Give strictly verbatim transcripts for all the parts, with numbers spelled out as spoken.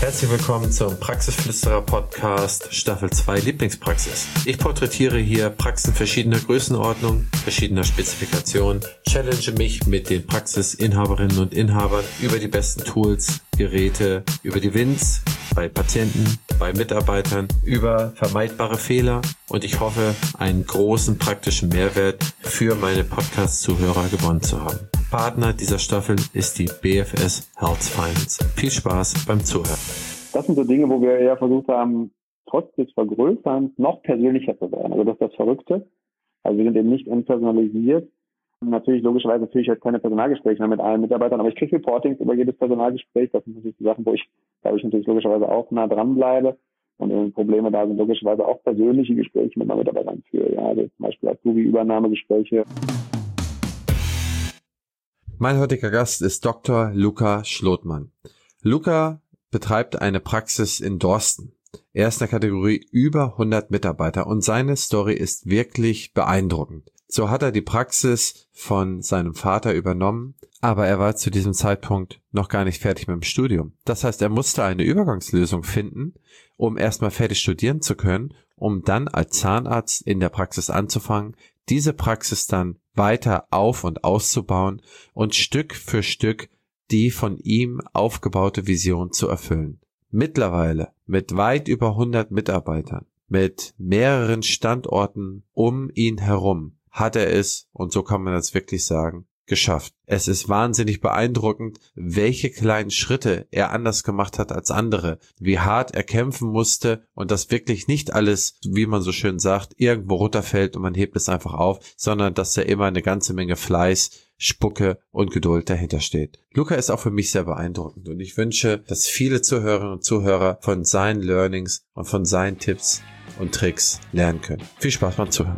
Herzlich willkommen zum Praxisflüsterer Podcast Staffel zwei Lieblingspraxis. Ich porträtiere hier Praxen verschiedener Größenordnung, verschiedener Spezifikation, challenge mich mit den Praxisinhaberinnen und Inhabern über die besten Tools, Geräte, über die Wins bei Patienten, bei Mitarbeitern, über vermeidbare Fehler und ich hoffe, einen großen praktischen Mehrwert für meine Podcast-Zuhörer gewonnen zu haben. Partner dieser Staffel ist die B F S Health Finance. Viel Spaß beim Zuhören. Das sind so Dinge, wo wir ja versucht haben, trotz des Vergrößerns noch persönlicher zu werden. Also das ist das Verrückte. Also wir sind eben nicht entpersonalisiert. Natürlich, logischerweise führe ich halt keine Personalgespräche mehr mit allen Mitarbeitern, aber ich kriege Reportings über jedes Personalgespräch. Das sind natürlich die Sachen, wo ich, glaube ich, natürlich logischerweise auch nah dran bleibe. Und wenn Probleme da sind, logischerweise auch persönliche Gespräche mit meinen Mitarbeitern führe. Ja, also zum Beispiel Azubi-Übernahmegespräche. Mein heutiger Gast ist Doktor Luca Schlotmann. Luca betreibt eine Praxis in Dorsten. Er ist in der Kategorie über hundert Mitarbeiter und seine Story ist wirklich beeindruckend. So hat er die Praxis von seinem Vater übernommen, aber er war zu diesem Zeitpunkt noch gar nicht fertig mit dem Studium. Das heißt, er musste eine Übergangslösung finden, um erstmal fertig studieren zu können, um dann als Zahnarzt in der Praxis anzufangen, diese Praxis dann weiter auf- und auszubauen und Stück für Stück die von ihm aufgebaute Vision zu erfüllen. Mittlerweile mit weit über hundert Mitarbeitern, mit mehreren Standorten um ihn herum, hat er es, und so kann man das wirklich sagen, geschafft. Es ist wahnsinnig beeindruckend, welche kleinen Schritte er anders gemacht hat als andere, wie hart er kämpfen musste und dass wirklich nicht alles, wie man so schön sagt, irgendwo runterfällt und man hebt es einfach auf, sondern dass da immer eine ganze Menge Fleiß, Spucke und Geduld dahinter steht. Luca ist auch für mich sehr beeindruckend und ich wünsche, dass viele Zuhörerinnen und Zuhörer von seinen Learnings und von seinen Tipps und Tricks lernen können. Viel Spaß beim Zuhören.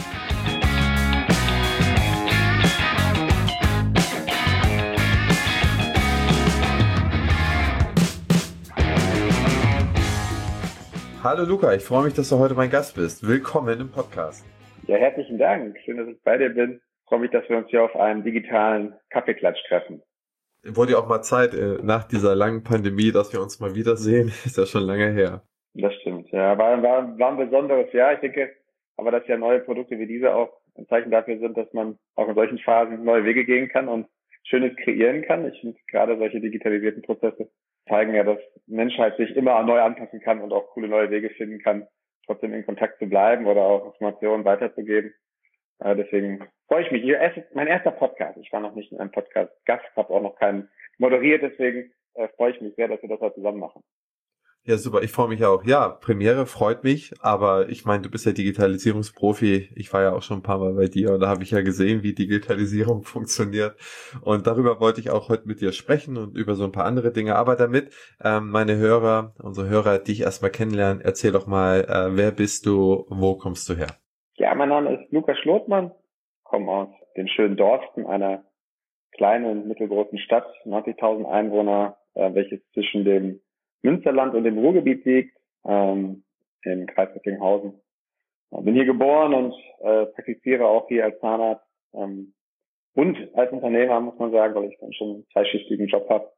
Hallo Luca, ich freue mich, dass du heute mein Gast bist. Willkommen im Podcast. Ja, herzlichen Dank. Schön, dass ich bei dir bin. Ich freue mich, dass wir uns hier auf einem digitalen Kaffeeklatsch treffen. Wurde ja auch mal Zeit äh, nach dieser langen Pandemie, dass wir uns mal wiedersehen. Ist ja schon lange her. Das stimmt. Ja, war, war, war ein besonderes Jahr. Ich denke, aber dass ja neue Produkte wie diese auch ein Zeichen dafür sind, dass man auch in solchen Phasen neue Wege gehen kann und Schönes kreieren kann. Ich finde gerade solche digitalisierten Prozesse zeigen ja, dass Menschheit sich immer neu anpassen kann und auch coole neue Wege finden kann, trotzdem in Kontakt zu bleiben oder auch Informationen weiterzugeben. Äh, deswegen freue ich mich. Es ist mein erster Podcast. Ich war noch nicht in einem Podcast Gast, habe auch noch keinen moderiert, deswegen äh, freue ich mich sehr, dass wir das heute zusammen machen. Ja, super. Ich freue mich auch. Ja, Premiere freut mich, aber ich meine, du bist ja Digitalisierungsprofi. Ich war ja auch schon ein paar Mal bei dir und da habe ich ja gesehen, wie Digitalisierung funktioniert. Und darüber wollte ich auch heute mit dir sprechen und über so ein paar andere Dinge. Aber damit ähm, meine Hörer, unsere Hörer, die ich erstmal kennenlernen, erzähl doch mal, äh, wer bist du, wo kommst du her? Ja, mein Name ist Luca Schlotmann, komme aus dem schönen Dorsten, einer kleinen und mittelgroßen Stadt, neunzigtausend Einwohner, äh, welches zwischen dem Münsterland und dem Ruhrgebiet liegt, ähm, im Kreis Recklinghausen. Ich bin hier geboren und äh, praktiziere auch hier als Zahnarzt ähm, und als Unternehmer, muss man sagen, weil ich dann schon einen zweischichtigen Job habe.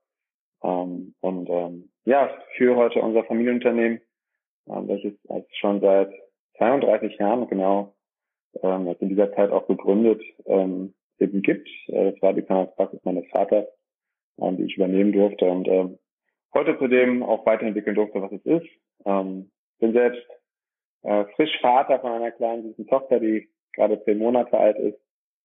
Ähm, und ähm, ja, führe heute unser Familienunternehmen, ähm, welches es schon seit zweiunddreißig Jahren genau ähm, in dieser Zeit auch gegründet ähm, eben gibt. Äh, das war die Zahnarztpraxis meines Vaters, ähm, die ich übernehmen durfte und ähm, heute zudem auch weiterentwickeln durfte, was es ist. Ähm, bin selbst äh, frisch Vater von einer kleinen süßen Tochter, die gerade zehn Monate alt ist,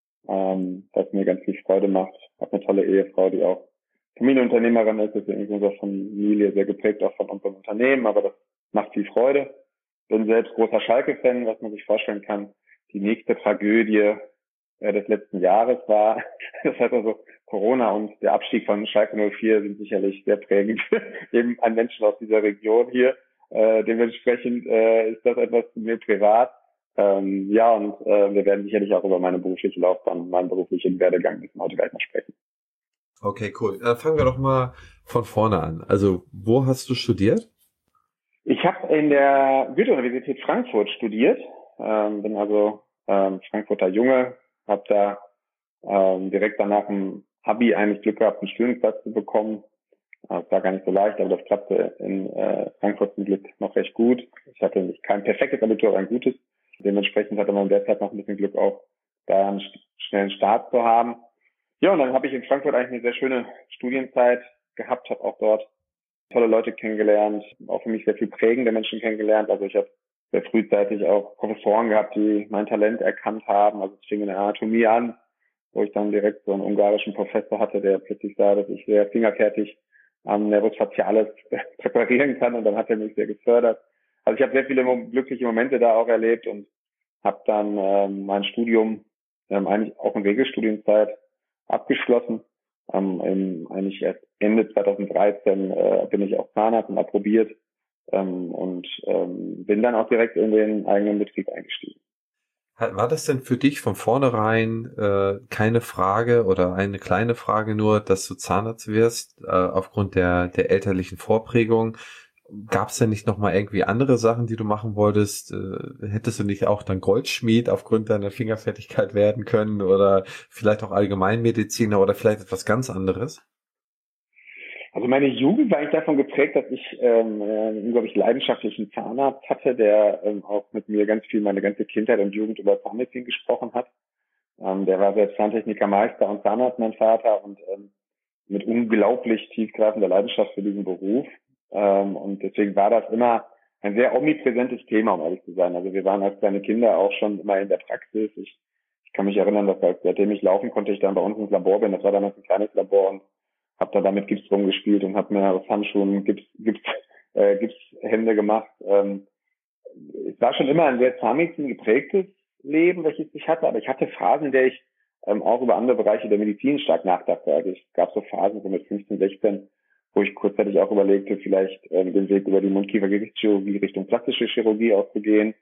ähm, was mir ganz viel Freude macht. Habe eine tolle Ehefrau, die auch Familienunternehmerin ist, deswegen ist unsere Familie sehr geprägt auch von unserem Unternehmen, aber das macht viel Freude. Bin selbst großer Schalke-Fan, was man sich vorstellen kann. Die nächste Tragödie äh, des letzten Jahres war, das heißt also Corona und der Abstieg von Schalke null vier sind sicherlich sehr prägend eben an Menschen aus dieser Region hier. Äh, dementsprechend äh, ist das etwas zu mir privat. Ähm, ja, und äh, wir werden sicherlich auch über meine berufliche Laufbahn und meinen beruflichen Werdegang müssen heute gleich mal sprechen. Okay, cool. Dann fangen wir doch mal von vorne an. Also, wo hast du studiert? Ich habe in der Goethe-Universität Frankfurt studiert, ähm, bin also ähm, Frankfurter Junge, habe da ähm, direkt danach im Abi eigentlich Glück gehabt, einen Studienplatz zu bekommen Das war gar nicht so leicht, aber das klappte in äh, Frankfurt zum Glück noch recht gut. Ich hatte nicht kein perfektes Abitur, aber ein gutes. Dementsprechend hatte man derzeit noch ein bisschen Glück, auch da einen schnellen Start zu haben. Ja, und dann habe ich in Frankfurt eigentlich eine sehr schöne Studienzeit gehabt, habe auch dort tolle Leute kennengelernt, auch für mich sehr viel prägende Menschen kennengelernt. Also ich habe sehr frühzeitig auch Professoren gehabt, die mein Talent erkannt haben. Also es fing in der Anatomie an, wo ich dann direkt so einen ungarischen Professor hatte, der plötzlich sah, dass ich sehr fingerfertig am Nervus facialis präparieren kann, und dann hat er mich sehr gefördert. Also ich habe sehr viele glückliche Momente da auch erlebt und habe dann ähm, mein Studium ähm, eigentlich auch in Regelstudienzeit abgeschlossen. Ähm, im, eigentlich erst Ende zweitausenddreizehn äh, bin ich auch Zahnarzt und approbiert ähm, und ähm, bin dann auch direkt in den eigenen Betrieb eingestiegen. War das denn für dich von vornherein äh, keine Frage oder eine kleine Frage nur, dass du Zahnarzt wirst, äh, aufgrund der der elterlichen Vorprägung? Gab es denn nicht nochmal irgendwie andere Sachen, die du machen wolltest? Äh, hättest du nicht auch dann Goldschmied aufgrund deiner Fingerfertigkeit werden können oder vielleicht auch Allgemeinmediziner oder vielleicht etwas ganz anderes? Also meine Jugend war eigentlich davon geprägt, dass ich ähm, einen unglaublich leidenschaftlichen Zahnarzt hatte, der ähm, auch mit mir ganz viel meine ganze Kindheit und Jugend über Zahnmedizin gesprochen hat. Ähm, der war selbst Zahntechnikermeister und Zahnarzt, mein Vater, und ähm, mit unglaublich tiefgreifender Leidenschaft für diesen Beruf. Ähm, und deswegen war das immer ein sehr omnipräsentes Thema, um ehrlich zu sein. Also wir waren als kleine Kinder auch schon immer in der Praxis. Ich, ich kann mich erinnern, dass halt, seitdem ich laufen konnte, ich dann bei uns ins Labor bin. Das war damals ein kleines Labor, und habe da damit Gips rumgespielt und habe mir aus Handschuhen Gips, Gips, äh, Gipshände gemacht. Ähm, es war schon immer ein sehr Zahnmedizin geprägtes Leben, welches ich hatte, aber ich hatte Phasen, in der ich ähm, auch über andere Bereiche der Medizin stark nachdachte. Also es gab so Phasen, so mit fünfzehn, sechzehn, wo ich kurzzeitig auch überlegte, vielleicht ähm, den Weg über die Mundkiefer-Gerichtschirurgie Richtung plastische Chirurgie auszugehen.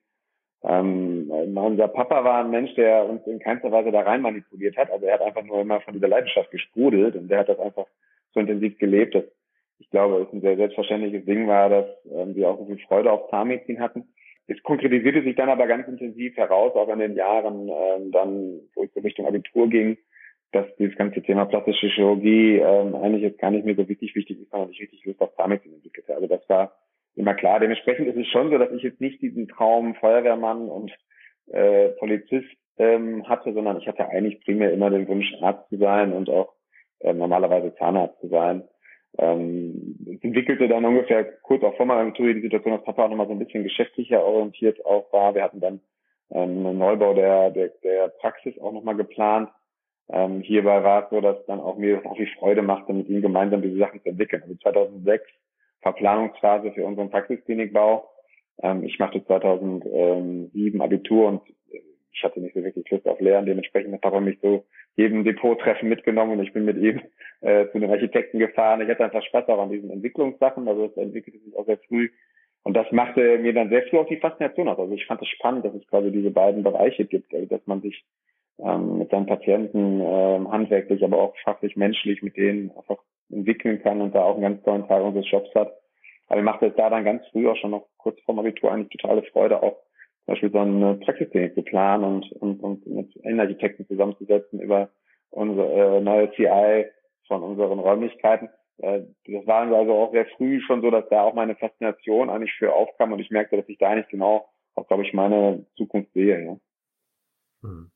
Ähm, unser Papa war ein Mensch, der uns in keinster Weise da rein manipuliert hat. Also er hat einfach nur immer von dieser Leidenschaft gesprudelt, und der hat das einfach so intensiv gelebt, dass ich glaube, es ein sehr selbstverständliches Ding war, dass ähm, wir auch so viel Freude auf Zahnmedizin hatten. Es konkretisierte sich dann aber ganz intensiv heraus, auch in den Jahren, ähm, dann, wo ich so Richtung Abitur ging, dass dieses ganze Thema plastische Chirurgie ähm, eigentlich jetzt gar nicht mehr so wichtig wichtig ist, sondern ich richtig Lust auf Zahnmedizin entwickelte. Also das war immer klar. Dementsprechend ist es schon so, dass ich jetzt nicht diesen Traum Feuerwehrmann und äh, Polizist ähm, hatte, sondern ich hatte eigentlich primär immer den Wunsch, Arzt zu sein und auch äh, normalerweise Zahnarzt zu sein. Ähm, es entwickelte dann ungefähr kurz auch vor meiner Abitur die Situation, dass Papa auch nochmal so ein bisschen geschäftlicher orientiert auch war. Wir hatten dann ähm, einen Neubau der, der, der Praxis auch nochmal geplant. Ähm, hierbei war es so, dass dann auch mir das auch viel Freude machte, mit ihm gemeinsam diese Sachen zu entwickeln. Also zweitausendsechs Verplanungsphase für unseren Praxisklinikbau. Ähm, ich machte zweitausendsieben Abitur und ich hatte nicht so wirklich Lust auf Lernen. Dementsprechend hat Papa mich so jedem Depottreffen mitgenommen, und ich bin mit ihm äh, zu den Architekten gefahren. Ich hatte einfach Spaß auch an diesen Entwicklungssachen, also es entwickelte sich auch sehr früh. Und das machte mir dann sehr früh auch die Faszination aus. Also ich fand es spannend, dass es quasi diese beiden Bereiche gibt, also dass man sich ähm, mit seinen Patienten ähm, handwerklich, aber auch fachlich, menschlich mit denen einfach entwickeln kann und da auch einen ganz tollen Teil unseres Jobs hat. Aber mir machte es da dann ganz früh, auch schon noch kurz vor dem Abitur, eigentlich totale Freude, auch zum Beispiel so eine Praxisklinik zu planen und, und, und mit Innenarchitekten zusammenzusetzen über unsere äh, neue C I von unseren Räumlichkeiten. Äh, das war also auch sehr früh schon so, dass da auch meine Faszination eigentlich für aufkam, und ich merkte, dass ich da eigentlich genau auch, glaube ich, meine Zukunft sehe. Ja. Hm.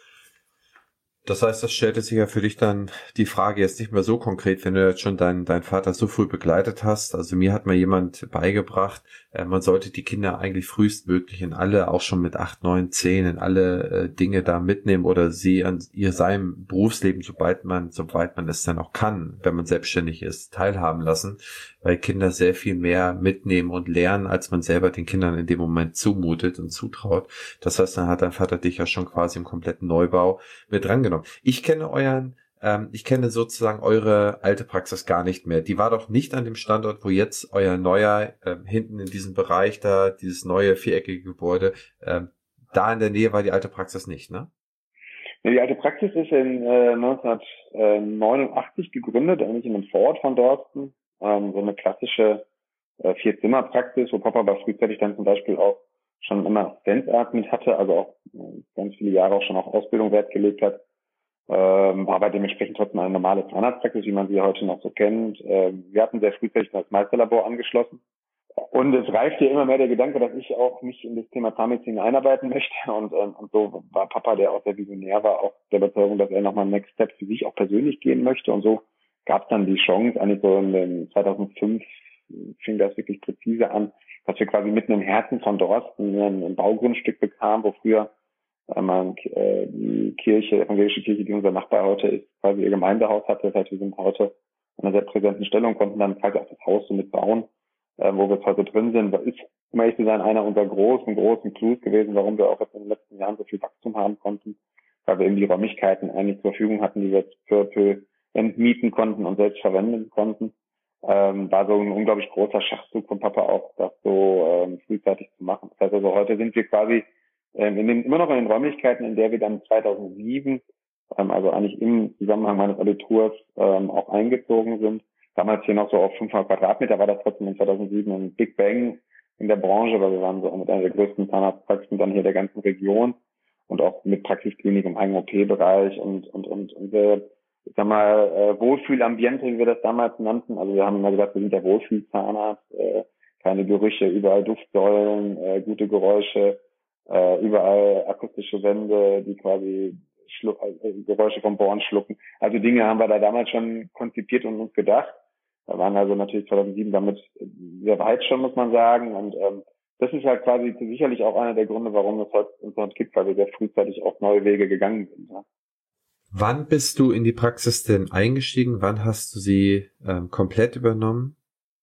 Das heißt, das stellte sich ja für dich dann die Frage jetzt nicht mehr so konkret, wenn du jetzt schon deinen deinen Vater so früh begleitet hast. Also mir hat mal jemand beigebracht, äh, man sollte die Kinder eigentlich frühestmöglich in alle, auch schon mit acht, neun, zehn, in alle äh, Dinge da mitnehmen oder sie an ihr seinem Berufsleben, sobald man, sobald man es dann auch kann, wenn man selbstständig ist, teilhaben lassen, weil Kinder sehr viel mehr mitnehmen und lernen, als man selber den Kindern in dem Moment zumutet und zutraut. Das heißt, dann hat dein Vater dich ja schon quasi im kompletten Neubau mit drangenommen. Ich kenne euren, ähm, ich kenne sozusagen eure alte Praxis gar nicht mehr. Die war doch nicht an dem Standort, wo jetzt euer neuer, äh, hinten in diesem Bereich da, dieses neue viereckige Gebäude, ähm, da in der Nähe war die alte Praxis nicht, ne? Ja, die alte Praxis ist in äh, neunzehnhundertneunundachtzig gegründet, eigentlich in einem Vorort von Dorsten. Ähm, so eine klassische äh, Vier-Zimmer-Praxis, wo Papa aber frühzeitig dann zum Beispiel auch schon immer Assistenzarzt mit hatte, also auch äh, ganz viele Jahre auch schon auf Ausbildung Wert gelegt hat. Ähm, war aber dementsprechend trotzdem eine normale Zahnarztpraxis, wie man sie heute noch so kennt. Ähm, wir hatten sehr frühzeitig das Meisterlabor angeschlossen. Und es reift hier immer mehr der Gedanke, dass ich auch mich in das Thema Zahnmedizin einarbeiten möchte. Und, ähm, und so war Papa, der auch sehr visionär war, auch der Überzeugung, dass er nochmal einen Next Step für sich auch persönlich gehen möchte. Und so gab es dann die Chance, eigentlich so in den zweitausendfünf fing das wirklich präzise an, dass wir quasi mitten im Herzen von Dorsten ein, ein Baugrundstück bekamen, wo früher einmal äh, die Kirche, evangelische Kirche, die unser Nachbar heute ist, quasi ihr Gemeindehaus hatte. Das heißt, wir sind heute in einer sehr präsenten Stellung, konnten dann quasi auch das Haus so mitbauen, äh, wo wir jetzt heute drin sind. Das ist, um ehrlich zu sein, einer unserer großen, großen Clues gewesen, warum wir auch jetzt in den letzten Jahren so viel Wachstum haben konnten, weil wir eben die Räumlichkeiten eigentlich zur Verfügung hatten, die wir jetzt für, für entmieten konnten und selbst verwenden konnten. Ähm, war so ein unglaublich großer Schachzug von Papa auch, das so ähm, frühzeitig zu machen. Das heißt also, heute sind wir quasi ähm, in den, immer noch in den Räumlichkeiten, in der wir dann zweitausendsieben, ähm, also eigentlich im Zusammenhang meines Abiturs, ähm, auch eingezogen sind. Damals hier noch so auf fünfhundert Quadratmeter, war das trotzdem in zweitausendsieben ein Big Bang in der Branche, weil wir waren so mit einer der größten Zahnarztpraxen dann hier der ganzen Region und auch mit Praxisklinik im eigenen O P-Bereich und, und, und, und wir, ich sag mal, äh, Wohlfühlambiente, wie wir das damals nannten. Also wir haben immer gesagt, wir sind der Wohlfühlzahnarzt, äh, keine Gerüche, überall Duftsäulen, äh, gute Geräusche, äh, überall akustische Wände, die quasi Schlu- äh, Geräusche vom Bohren schlucken. Also Dinge haben wir da damals schon konzipiert und uns gedacht. Wir waren also natürlich zweitausendsieben damit sehr weit schon, muss man sagen. Und ähm, das ist halt quasi sicherlich auch einer der Gründe, warum es heute uns heute gibt, weil wir sehr frühzeitig auch neue Wege gegangen sind. Ja. Wann bist du in die Praxis denn eingestiegen? Wann hast du sie ähm, komplett übernommen?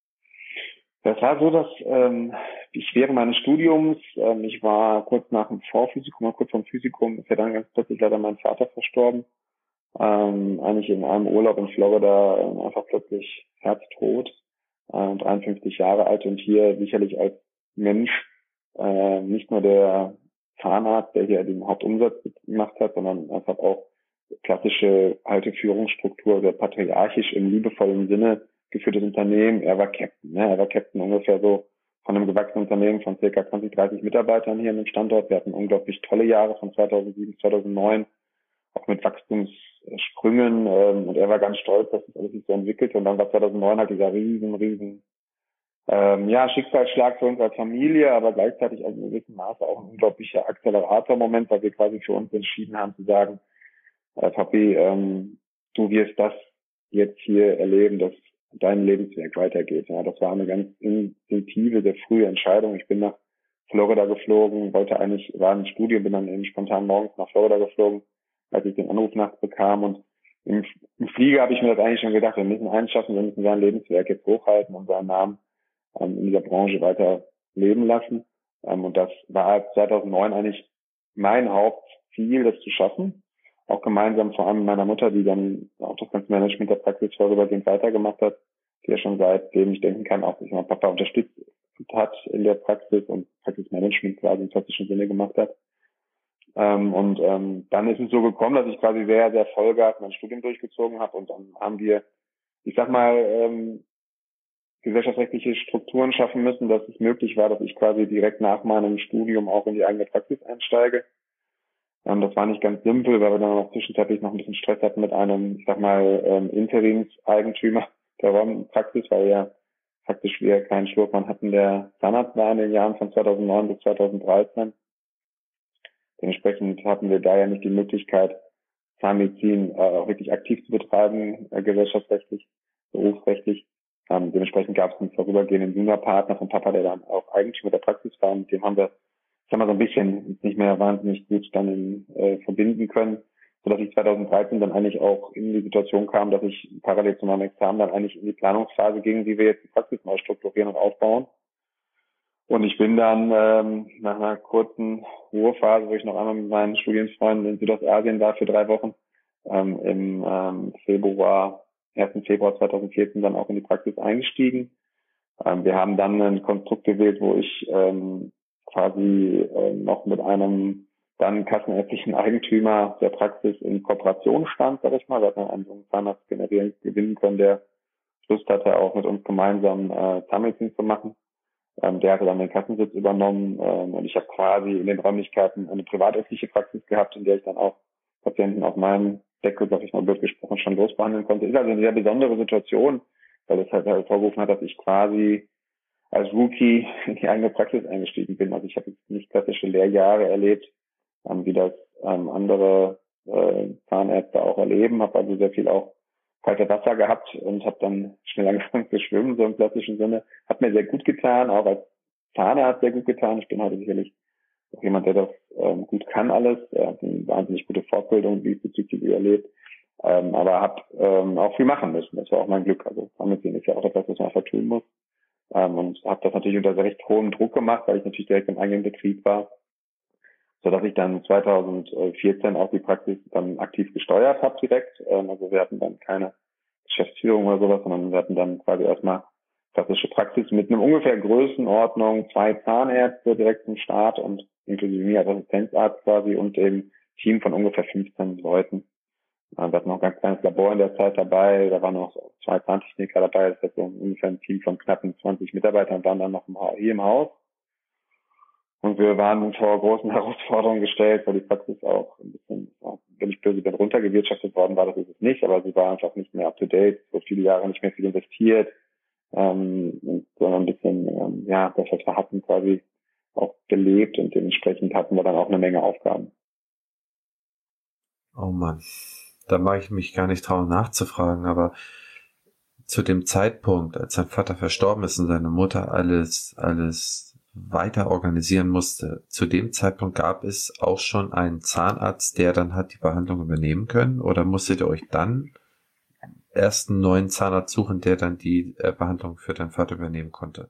Das war so, dass ähm, ich während meines Studiums, ähm, ich war kurz nach dem Vorphysikum, kurz vor dem Physikum, ist ja dann ganz plötzlich leider mein Vater verstorben. Ähm, eigentlich in einem Urlaub in Florida ähm, einfach plötzlich herztot, äh, dreiundfünfzig Jahre alt und hier sicherlich als Mensch äh, nicht nur der Zahnarzt, der hier den Hauptumsatz gemacht hat, sondern einfach auch klassische alte Führungsstruktur, sehr patriarchisch im liebevollen Sinne geführtes Unternehmen. Er war Captain, ne? Er war Captain ungefähr so von einem gewachsenen Unternehmen von circa zwanzig, dreißig Mitarbeitern hier in dem Standort. Wir hatten unglaublich tolle Jahre von zweitausendsieben bis zweitausendneun, auch mit Wachstumssprüngen. Ähm, und er war ganz stolz, dass das alles sich so entwickelt. Und dann war zweitausendneun halt dieser riesen, riesen ähm, ja, Schicksalsschlag für uns als Familie, aber gleichzeitig auch in gewissem Maße auch ein unglaublicher Accelerator-Moment, weil wir quasi für uns entschieden haben zu sagen, äh, Papi, ähm, du wirst das jetzt hier erleben, dass dein Lebenswerk weitergeht. Ja, das war eine ganz instinktive, sehr frühe Entscheidung. Ich bin nach Florida geflogen, wollte eigentlich, war im Studium, bin dann eben spontan morgens nach Florida geflogen, als ich den Anruf nachts bekam. Und im, im Flieger habe ich mir das eigentlich schon gedacht, wir müssen eins schaffen, wir müssen sein Lebenswerk jetzt hochhalten und seinen Namen ähm, in dieser Branche weiter leben lassen. Ähm, und das war zweitausendneun eigentlich mein Hauptziel, das zu schaffen. Auch gemeinsam vor allem mit meiner Mutter, die dann auch das ganze Management der Praxis vorübergehend weitergemacht hat, die ja schon seitdem ich denken kann, auch ich mein Papa unterstützt hat in der Praxis und Praxismanagement quasi im klassischen Sinne gemacht hat. Ähm, und ähm, dann ist es so gekommen, dass ich quasi sehr, sehr Vollgas mein Studium durchgezogen habe und dann haben wir, ich sag mal, ähm, gesellschaftsrechtliche Strukturen schaffen müssen, dass es möglich war, dass ich quasi direkt nach meinem Studium auch in die eigene Praxis einsteige. Ähm, das war nicht ganz simpel, weil wir dann auch zwischenzeitlich noch ein bisschen Stress hatten mit einem, ich sag mal, ähm, Interimseigentümer der Räumpraxis, weil ja faktisch wir keinen Schlurfmann hatten, der Zahnarzt war in den Jahren von zweitausendneun bis zweitausenddreizehn. Dementsprechend hatten wir da ja nicht die Möglichkeit, Zahnmedizin äh, auch wirklich aktiv zu betreiben, äh, gesellschaftsrechtlich, berufsrechtlich. Ähm, dementsprechend gab es einen vorübergehenden Juniorpartner von Papa, der dann auch Eigentümer der Praxis war. Mit dem haben wir, sagen wir so ein bisschen nicht mehr wahnsinnig gut dann in, äh, verbinden können, sodass ich zweitausenddreizehn dann eigentlich auch in die Situation kam, dass ich parallel zu meinem Examen dann eigentlich in die Planungsphase ging, wie wir jetzt die Praxis neu strukturieren und aufbauen. Und ich bin dann ähm, nach einer kurzen Ruhephase, wo ich noch einmal mit meinen Studienfreunden in Südostasien war für drei Wochen, ähm, im ähm, Februar, ersten Februar zweitausendvierzehn dann auch in die Praxis eingestiegen. Ähm, wir haben dann ein Konstrukt gewählt, wo ich ähm, quasi äh, noch mit einem dann kassenärztlichen Eigentümer der Praxis in Kooperation stand, sag ich mal. Wir hatten einen jungen Zahnarzt generieren, gewinnen können, der Lust hatte, auch mit uns gemeinsam äh, Zahnmedizin zu machen. Ähm, der hatte dann den Kassensitz übernommen ähm, und ich habe quasi in den Räumlichkeiten eine privatärztliche Praxis gehabt, in der ich dann auch Patienten auf meinem Deckel, sag ich mal blöd gesprochen, schon losbehandeln konnte. Ist also eine sehr besondere Situation, weil es halt hervorgerufen hat, dass ich quasi als Rookie in die eigene Praxis eingestiegen bin. Also ich habe jetzt nicht klassische Lehrjahre erlebt, ähm, wie das ähm, andere äh, Zahnärzte auch erleben. Habe also sehr viel auch kalte Wasser gehabt und habe dann schnell angefangen zu schwimmen, so im klassischen Sinne. Hat mir sehr gut getan, auch als Zahnarzt sehr gut getan. Ich bin heute sicherlich auch jemand, der das ähm, gut kann alles. Er hat eine wahnsinnig gute Fortbildung diesbezüglich erlebt. Ähm, aber habe ähm, auch viel machen müssen. Das war auch mein Glück. Also Zahnmedizin ist ja auch etwas, was man vertun muss. Ähm, und habe das natürlich unter sehr recht hohem Druck gemacht, weil ich natürlich direkt im eigenen Betrieb war, so dass ich dann zweitausendvierzehn auch die Praxis dann aktiv gesteuert habe direkt. Ähm, also wir hatten dann keine Geschäftsführung oder sowas, sondern wir hatten dann quasi erstmal klassische Praxis mit einem ungefähr Größenordnung, zwei Zahnärzte direkt zum Start und inklusive mir als Assistenzarzt quasi und dem Team von ungefähr fünfzehn Leuten. Wir hatten noch ein ganz kleines Labor in der Zeit dabei, da waren noch zwei Zahntechniker dabei, das heißt so ungefähr ein Team von knappen zwanzig Mitarbeitern waren dann noch im Ha- hier im Haus. Und wir waren vor großen Herausforderungen gestellt, weil die Praxis auch ein bisschen, wenn ich böse bin, runtergewirtschaftet worden war, das ist es nicht, aber sie war einfach nicht mehr up to date, so viele Jahre nicht mehr viel investiert, ähm, und, sondern ein bisschen, ähm, ja, das was wir hatten quasi auch gelebt und dementsprechend hatten wir dann auch eine Menge Aufgaben. Oh Mann, da mag ich mich gar nicht trauen nachzufragen, aber zu dem Zeitpunkt, als sein Vater verstorben ist und seine Mutter alles, alles weiter organisieren musste, zu dem Zeitpunkt gab es auch schon einen Zahnarzt, der dann hat die Behandlung übernehmen können, oder musstet ihr euch dann erst einen neuen Zahnarzt suchen, der dann die äh, Behandlung für deinen Vater übernehmen konnte?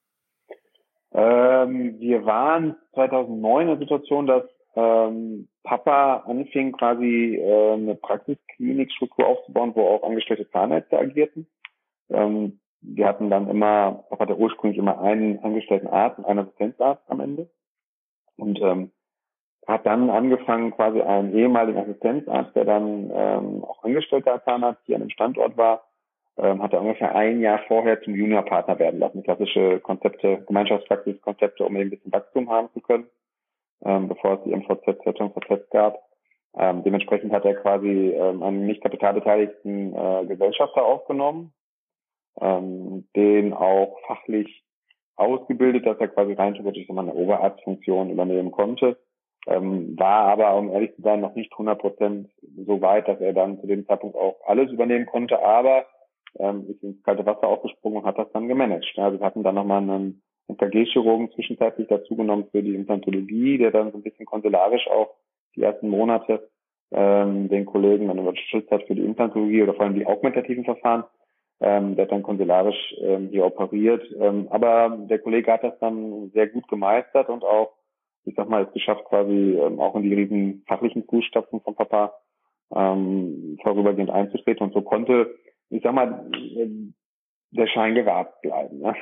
Ähm, wir waren zweitausendneun in der Situation, dass ähm, Papa anfing quasi äh, eine Praxisklinikstruktur aufzubauen, wo auch angestellte Zahnärzte agierten. Ähm, wir hatten dann immer, Papa hatte ursprünglich immer einen angestellten Arzt und einen Assistenzarzt am Ende. Und ähm, hat dann angefangen, quasi einen ehemaligen Assistenzarzt, der dann ähm, auch angestellter Zahnarzt hier an dem Standort war, ähm, hat er ungefähr ein Jahr vorher zum Juniorpartner werden lassen. Klassische Konzepte, Gemeinschaftspraxiskonzepte, um eben ein bisschen Wachstum haben zu können, ähm, bevor es die M V Z, Z und V Z gab. Ähm, dementsprechend hat er quasi ähm, einen nicht kapitalbeteiligten äh, Gesellschafter aufgenommen, ähm, den auch fachlich ausgebildet, dass er quasi rein theoretisch so eine Oberarztfunktion übernehmen konnte. Ähm, war aber, um ehrlich zu sein, noch nicht hundert Prozent so weit, dass er dann zu dem Zeitpunkt auch alles übernehmen konnte, aber ähm, ist ins kalte Wasser aufgesprungen und hat das dann gemanagt. Also wir hatten dann nochmal einen M K G-Chirurgen zwischenzeitlich dazugenommen für die Implantologie, der dann so ein bisschen konsularisch auch die ersten Monate ähm, den Kollegen dann unterstützt hat für die Implantologie oder vor allem die augmentativen Verfahren. Ähm, der hat dann konsularisch ähm, hier operiert. Ähm, aber der Kollege hat das dann sehr gut gemeistert und auch, ich sag mal, es geschafft, quasi ähm, auch in die riesen fachlichen Fußstapfen von Papa ähm, vorübergehend einzutreten. Und so konnte, ich sag mal, der Schein gewahrt bleiben. Ne?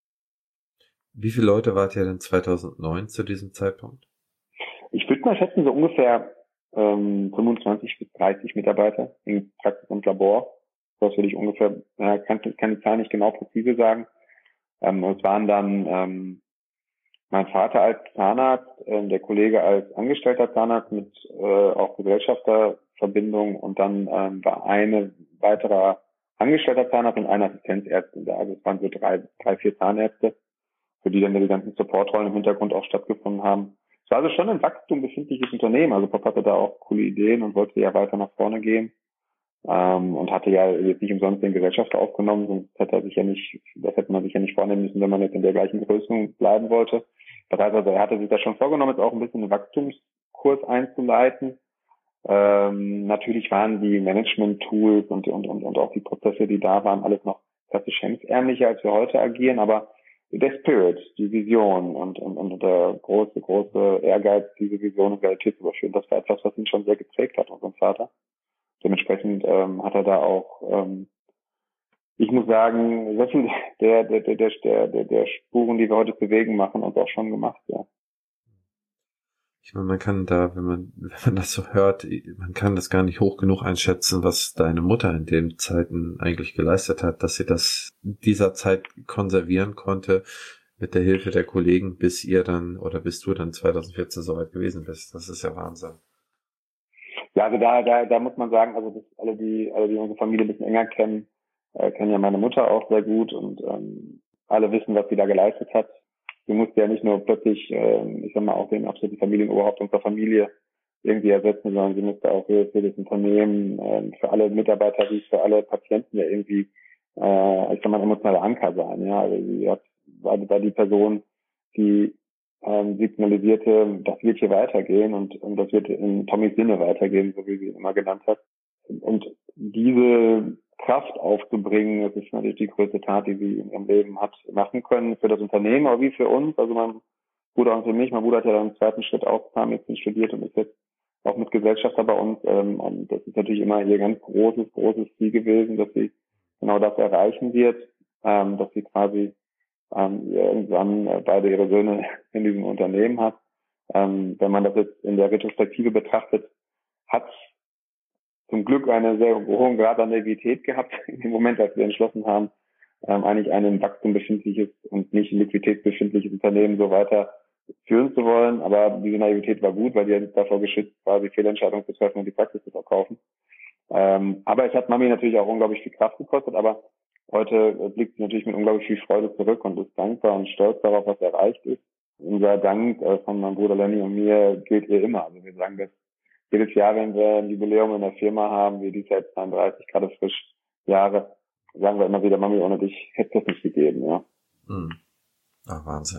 Wie viele Leute wart ihr denn zweitausendneun zu diesem Zeitpunkt? Ich würde mal schätzen, so ungefähr ähm, fünfundzwanzig bis dreißig Mitarbeiter in Praxis und Labor. Das würde ich ungefähr, äh, kann, kann die Zahl nicht genau präzise sagen. Ähm, es waren dann ähm, mein Vater als Zahnarzt, äh, der Kollege als angestellter Zahnarzt mit äh, auch Gesellschafterverbindung und dann ähm, war eine weiterer angestellter Zahnarzt und eine Assistenzärztin da. Also es waren so drei, drei, vier Zahnärzte, für die dann die ganzen Supportrollen im Hintergrund auch stattgefunden haben. Es war also schon ein Wachstum befindliches Unternehmen. Also Papa hatte da auch coole Ideen und wollte ja weiter nach vorne gehen. Ähm, und hatte ja jetzt nicht umsonst den Gesellschafter aufgenommen, sonst hätte er sich ja nicht, das hätte man sich ja nicht vornehmen müssen, wenn man jetzt in der gleichen Größe bleiben wollte. Das heißt also, er hatte sich da schon vorgenommen, jetzt auch ein bisschen einen Wachstumskurs einzuleiten. Ähm, natürlich waren die Management-Tools und, und, und, und auch die Prozesse, die da waren, alles noch klassisch hemdsärmlicher, als wir heute agieren, aber der Spirit, die Vision und, und, und der große, große Ehrgeiz, diese Vision in Realität zu überführen, das war etwas, was ihn schon sehr geprägt hat, unseren Vater. Dementsprechend ähm, hat er da auch, ähm, ich muss sagen, sehr viel der, der, der, der, der, der Spuren, die wir heute bewegen, machen, uns auch schon gemacht, ja. Ich meine, man kann da, wenn man, wenn man das so hört, man kann das gar nicht hoch genug einschätzen, was deine Mutter in den Zeiten eigentlich geleistet hat, dass sie das dieser Zeit konservieren konnte mit der Hilfe der Kollegen, bis ihr dann oder bis du dann zweitausendvierzehn so weit gewesen bist. Das ist ja Wahnsinn. Ja, also da, da, da muss man sagen, also das, alle die, alle die unsere Familie ein bisschen enger kennen, äh, kennen ja meine Mutter auch sehr gut und ähm, alle wissen, was sie da geleistet hat. Sie musste ja nicht nur plötzlich, ähm, ich sag mal, auch den absoluten Familienoberhaupt unserer Familie irgendwie ersetzen, sondern sie musste auch für, für das Unternehmen, ähm, für alle Mitarbeiter wie für alle Patienten ja irgendwie, äh, ich sag mal, ein emotionaler Anker sein. Ja, also sie hat, war, war die Person, die ähm, signalisierte, das wird hier weitergehen und, und das wird in Tommys Sinne weitergehen, so wie sie ihn immer genannt hat. Und diese Kraft aufzubringen, das ist natürlich die größte Tat, die sie in ihrem Leben hat machen können, für das Unternehmen, aber wie für uns. Also mein Bruder und für mich, mein Bruder hat ja dann im zweiten Schritt auch Zahnmedizin studiert und ist jetzt auch mit Gesellschafter bei uns. Ähm, und das ist natürlich immer ihr ganz großes, großes Ziel gewesen, dass sie genau das erreichen wird, ähm, dass sie quasi ähm, irgendwann äh, beide ihre Söhne in diesem Unternehmen hat. Ähm, wenn man das jetzt in der Retrospektive betrachtet, hat zum Glück einen sehr hohen Grad an Nervosität gehabt im Moment, als wir entschlossen haben, ähm, eigentlich ein im Wachstum befindliches und nicht liquiditätsbefindliches Unternehmen so weiter führen zu wollen. Aber diese Naivität war gut, weil die uns davor geschützt, quasi Fehlentscheidungen zu treffen und die Praxis zu verkaufen. Ähm, aber es hat Mami natürlich auch unglaublich viel Kraft gekostet, aber heute blickt sie natürlich mit unglaublich viel Freude zurück und ist dankbar und stolz darauf, was erreicht ist. Unser Dank äh, von meinem Bruder Lenny und mir gilt ihr immer. Also wir sagen das jedes Jahr, wenn wir ein Jubiläum in der Firma haben, wie dies jetzt zweiunddreißig, gerade frisch Jahre, sagen wir immer wieder, Mami, ohne dich hätte es nicht gegeben, ja. Hm. Ach, Wahnsinn.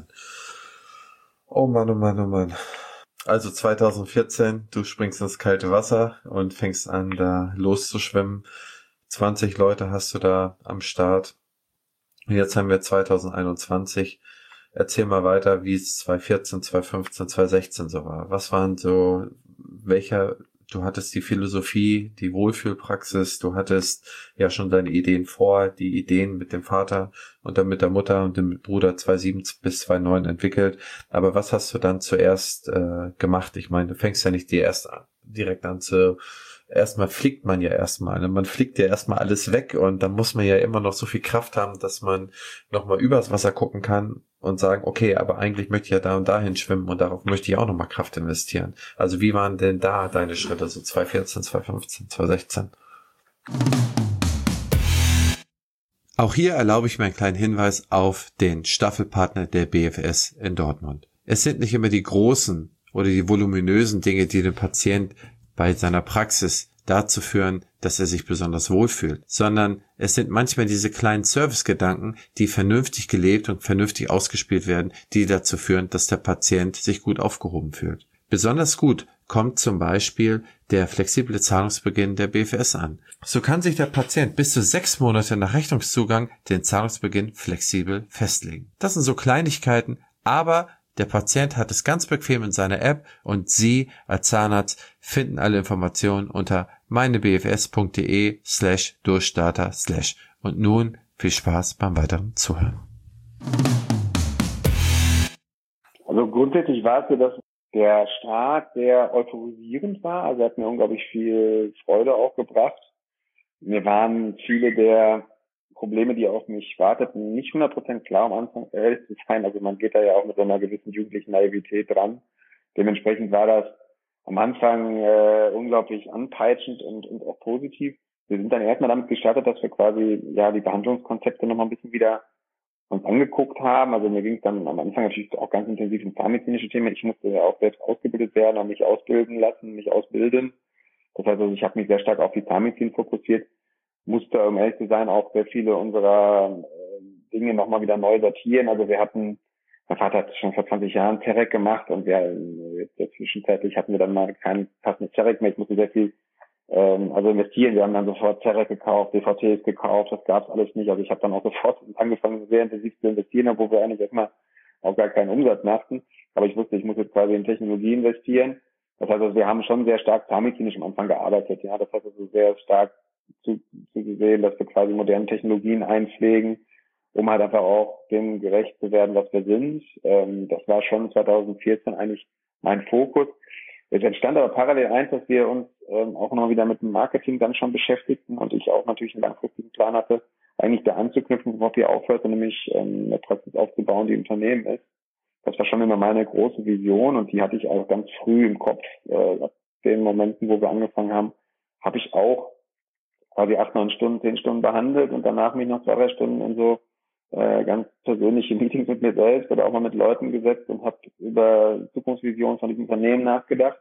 Oh Mann, oh Mann, oh Mann. Also zwanzig vierzehn, du springst ins kalte Wasser und fängst an, da loszuschwimmen. zwanzig Leute hast du da am Start. Jetzt haben wir zwanzig einundzwanzig. Erzähl mal weiter, wie es zwanzig vierzehn, zwanzig fünfzehn, zwanzig sechzehn so war. Was waren so, welcher, du hattest die Philosophie, die Wohlfühlpraxis, du hattest ja schon deine Ideen vor, die Ideen mit dem Vater und dann mit der Mutter und dem Bruder zwanzig sieben bis zwanzig neun entwickelt. Aber was hast du dann zuerst äh, gemacht? Ich meine, du fängst ja nicht die erst an, direkt an zu, erstmal fliegt man ja erstmal, ne? Man fliegt ja erstmal alles weg und dann muss man ja immer noch so viel Kraft haben, dass man nochmal übers Wasser gucken kann und sagen, okay, aber eigentlich möchte ich ja da und dahin schwimmen und darauf möchte ich auch nochmal Kraft investieren. Also wie waren denn da deine Schritte, so zwanzig vierzehn, zwanzig fünfzehn, zwanzig sechzehn? Auch hier erlaube ich mir einen kleinen Hinweis auf den Staffelpartner der B F S in Dortmund. Es sind nicht immer die großen oder die voluminösen Dinge, die den Patient bei seiner Praxis dazu führen, dass er sich besonders wohlfühlt, sondern es sind manchmal diese kleinen Servicegedanken, die vernünftig gelebt und vernünftig ausgespielt werden, die dazu führen, dass der Patient sich gut aufgehoben fühlt. Besonders gut kommt zum Beispiel der flexible Zahlungsbeginn der B F S an. So kann sich der Patient bis zu sechs Monate nach Rechnungszugang den Zahlungsbeginn flexibel festlegen. Das sind so Kleinigkeiten, aber der Patient hat es ganz bequem in seiner App und Sie als Zahnarzt finden alle Informationen unter meinebfs.de slash Durchstarter slash. Und nun viel Spaß beim weiteren Zuhören. Also grundsätzlich war es so, dass der Start sehr euphorisierend war. Also er hat mir unglaublich viel Freude auch gebracht. Mir waren viele der Probleme, die auf mich warteten, nicht hundert Prozent klar am Anfang, ehrlich zu sein. Also man geht da ja auch mit so einer gewissen jugendlichen Naivität dran. Dementsprechend war das am Anfang äh, unglaublich anpeitschend und, und auch positiv. Wir sind dann erstmal damit gestartet, dass wir quasi ja die Behandlungskonzepte nochmal ein bisschen wieder uns angeguckt haben. Also mir ging es dann am Anfang natürlich auch ganz intensiv um zahnmedizinische Themen. Ich musste ja auch selbst ausgebildet werden und mich ausbilden lassen, mich ausbilden. Das heißt also, ich habe mich sehr stark auf die Zahnmedizin fokussiert, musste, um ehrlich zu sein, auch sehr viele unserer äh, Dinge nochmal wieder neu sortieren. Also wir hatten, mein Vater hat schon vor zwanzig Jahren Zerek gemacht und wir äh, zwischenzeitlich hatten wir dann mal kein passendes Zerek mehr. Ich musste sehr viel ähm, also investieren. Wir haben dann sofort Zerek gekauft, D V Ts gekauft, das gab's alles nicht. Also ich habe dann auch sofort angefangen, sehr intensiv zu investieren, obwohl wir eigentlich erstmal auch gar keinen Umsatz machten. Aber ich wusste, ich muss jetzt quasi in Technologie investieren. Das heißt also, wir haben schon sehr stark zahnmedizinisch am Anfang gearbeitet. Ja, das heißt also sehr stark zu, zu sehen, dass wir quasi moderne Technologien einpflegen, um halt einfach auch dem gerecht zu werden, was wir sind. Ähm, das war schon zwanzig vierzehn eigentlich mein Fokus. Es entstand aber parallel eins, dass wir uns ähm, auch noch wieder mit dem Marketing dann schon beschäftigten und ich auch natürlich einen langfristigen Plan hatte, eigentlich da anzuknüpfen, worauf wir aufhörten, nämlich ähm, eine Praxis aufzubauen, die im Unternehmen ist. Das war schon immer meine große Vision und die hatte ich auch ganz früh im Kopf. Äh, den Momenten, wo wir angefangen haben, habe ich auch quasi acht, neun Stunden, zehn Stunden behandelt und danach mich noch zwei, drei Stunden in so äh, ganz persönliche Meetings mit mir selbst oder auch mal mit Leuten gesetzt und habe über Zukunftsvisionen von diesem Unternehmen nachgedacht.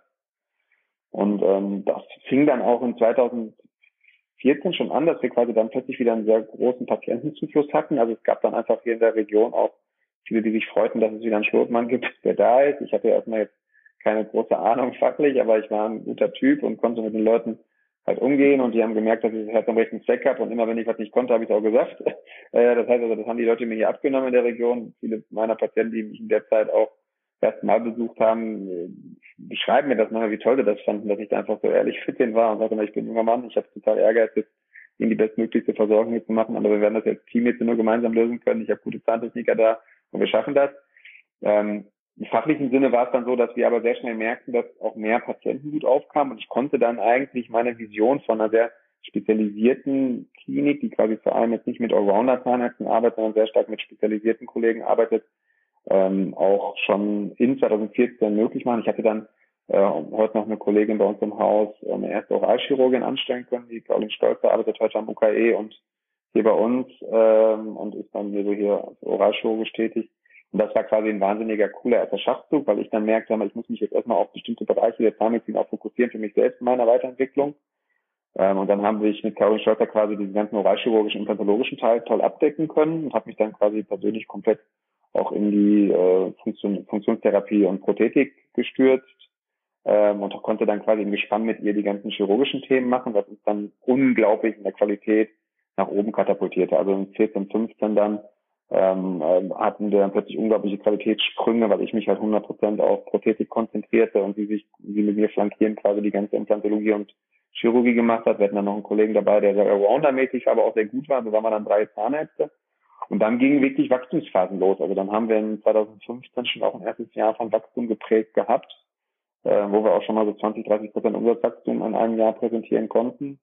Und ähm, das fing dann auch in zweitausendvierzehn schon an, dass wir quasi dann plötzlich wieder einen sehr großen Patientenzufluss hatten. Also es gab dann einfach hier in der Region auch viele, die sich freuten, dass es wieder einen Schlotmann gibt, der da ist. Ich hatte erstmal jetzt keine große Ahnung fachlich, aber ich war ein guter Typ und konnte mit den Leuten halt umgehen und die haben gemerkt, dass ich halt am rechten Zweck habe und immer wenn ich was nicht konnte, habe ich es auch gesagt. Äh, das heißt also, das haben die Leute mir hier abgenommen in der Region. Viele meiner Patienten, die mich in der Zeit auch erst mal besucht haben, äh, beschreiben mir das nachher, wie toll sie das fanden, dass ich da einfach so ehrlich fit denen war und sagte, ich bin ein junger Mann, ich habe total Ehrgeiz, jetzt ihnen die bestmöglichste Versorgung hier zu machen, aber wir werden das jetzt Team jetzt nur gemeinsam lösen können. Ich habe gute Zahntechniker da und wir schaffen das. Ähm, Im fachlichen Sinne war es dann so, dass wir aber sehr schnell merkten, dass auch mehr Patienten gut aufkamen und ich konnte dann eigentlich meine Vision von einer sehr spezialisierten Klinik, die quasi vor allem jetzt nicht mit Allrounder-Zahnärzten arbeitet, sondern sehr stark mit spezialisierten Kollegen arbeitet, ähm, auch schon in zweitausendvierzehn möglich machen. Ich hatte dann äh, heute noch eine Kollegin bei uns im Haus, eine erste Oralchirurgin anstellen können, die Caroline Stolzer arbeitet heute am U K E und hier bei uns ähm, und ist dann hier so hier als oralchirurgisch tätig. Und das war quasi ein wahnsinniger, cooler erster Schachzug, weil ich dann merkte, ich muss mich jetzt erstmal auf bestimmte Bereiche der Zahnmedizin auch fokussieren für mich selbst in meiner Weiterentwicklung. Ähm, und dann haben wir mit Caroline Stolzer quasi diesen ganzen oralchirurgischen und pathologischen Teil toll abdecken können und habe mich dann quasi persönlich komplett auch in die äh, Funktion, Funktionstherapie und Prothetik gestürzt ähm, und konnte dann quasi im Gespann mit ihr die ganzen chirurgischen Themen machen, was uns dann unglaublich in der Qualität nach oben katapultierte. Also in vierzehn, fünfzehn dann ähm, äh, hatten wir dann plötzlich unglaubliche Qualitätssprünge, weil ich mich halt hundert Prozent auf Prothetik konzentrierte und sie sich, sie mit mir flankieren quasi die ganze Implantologie und Chirurgie gemacht hat. Wir hatten dann noch einen Kollegen dabei, der sehr Allrounder-mäßig, aber auch sehr gut war. So waren wir dann drei Zahnärzte. Und dann gingen wirklich Wachstumsphasen los. Also dann haben wir in zweitausendfünfzehn schon auch ein erstes Jahr von Wachstum geprägt gehabt, äh, wo wir auch schon mal so zwanzig, dreißig Prozent Umsatzwachstum in einem Jahr präsentieren konnten.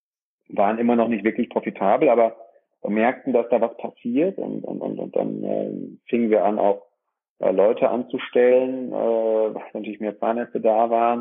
Waren immer noch nicht wirklich profitabel, aber wir merkten, dass da was passiert und, und, und, und dann äh, fingen wir an, auch äh, Leute anzustellen, äh, weil natürlich mehr Zahnärzte da waren.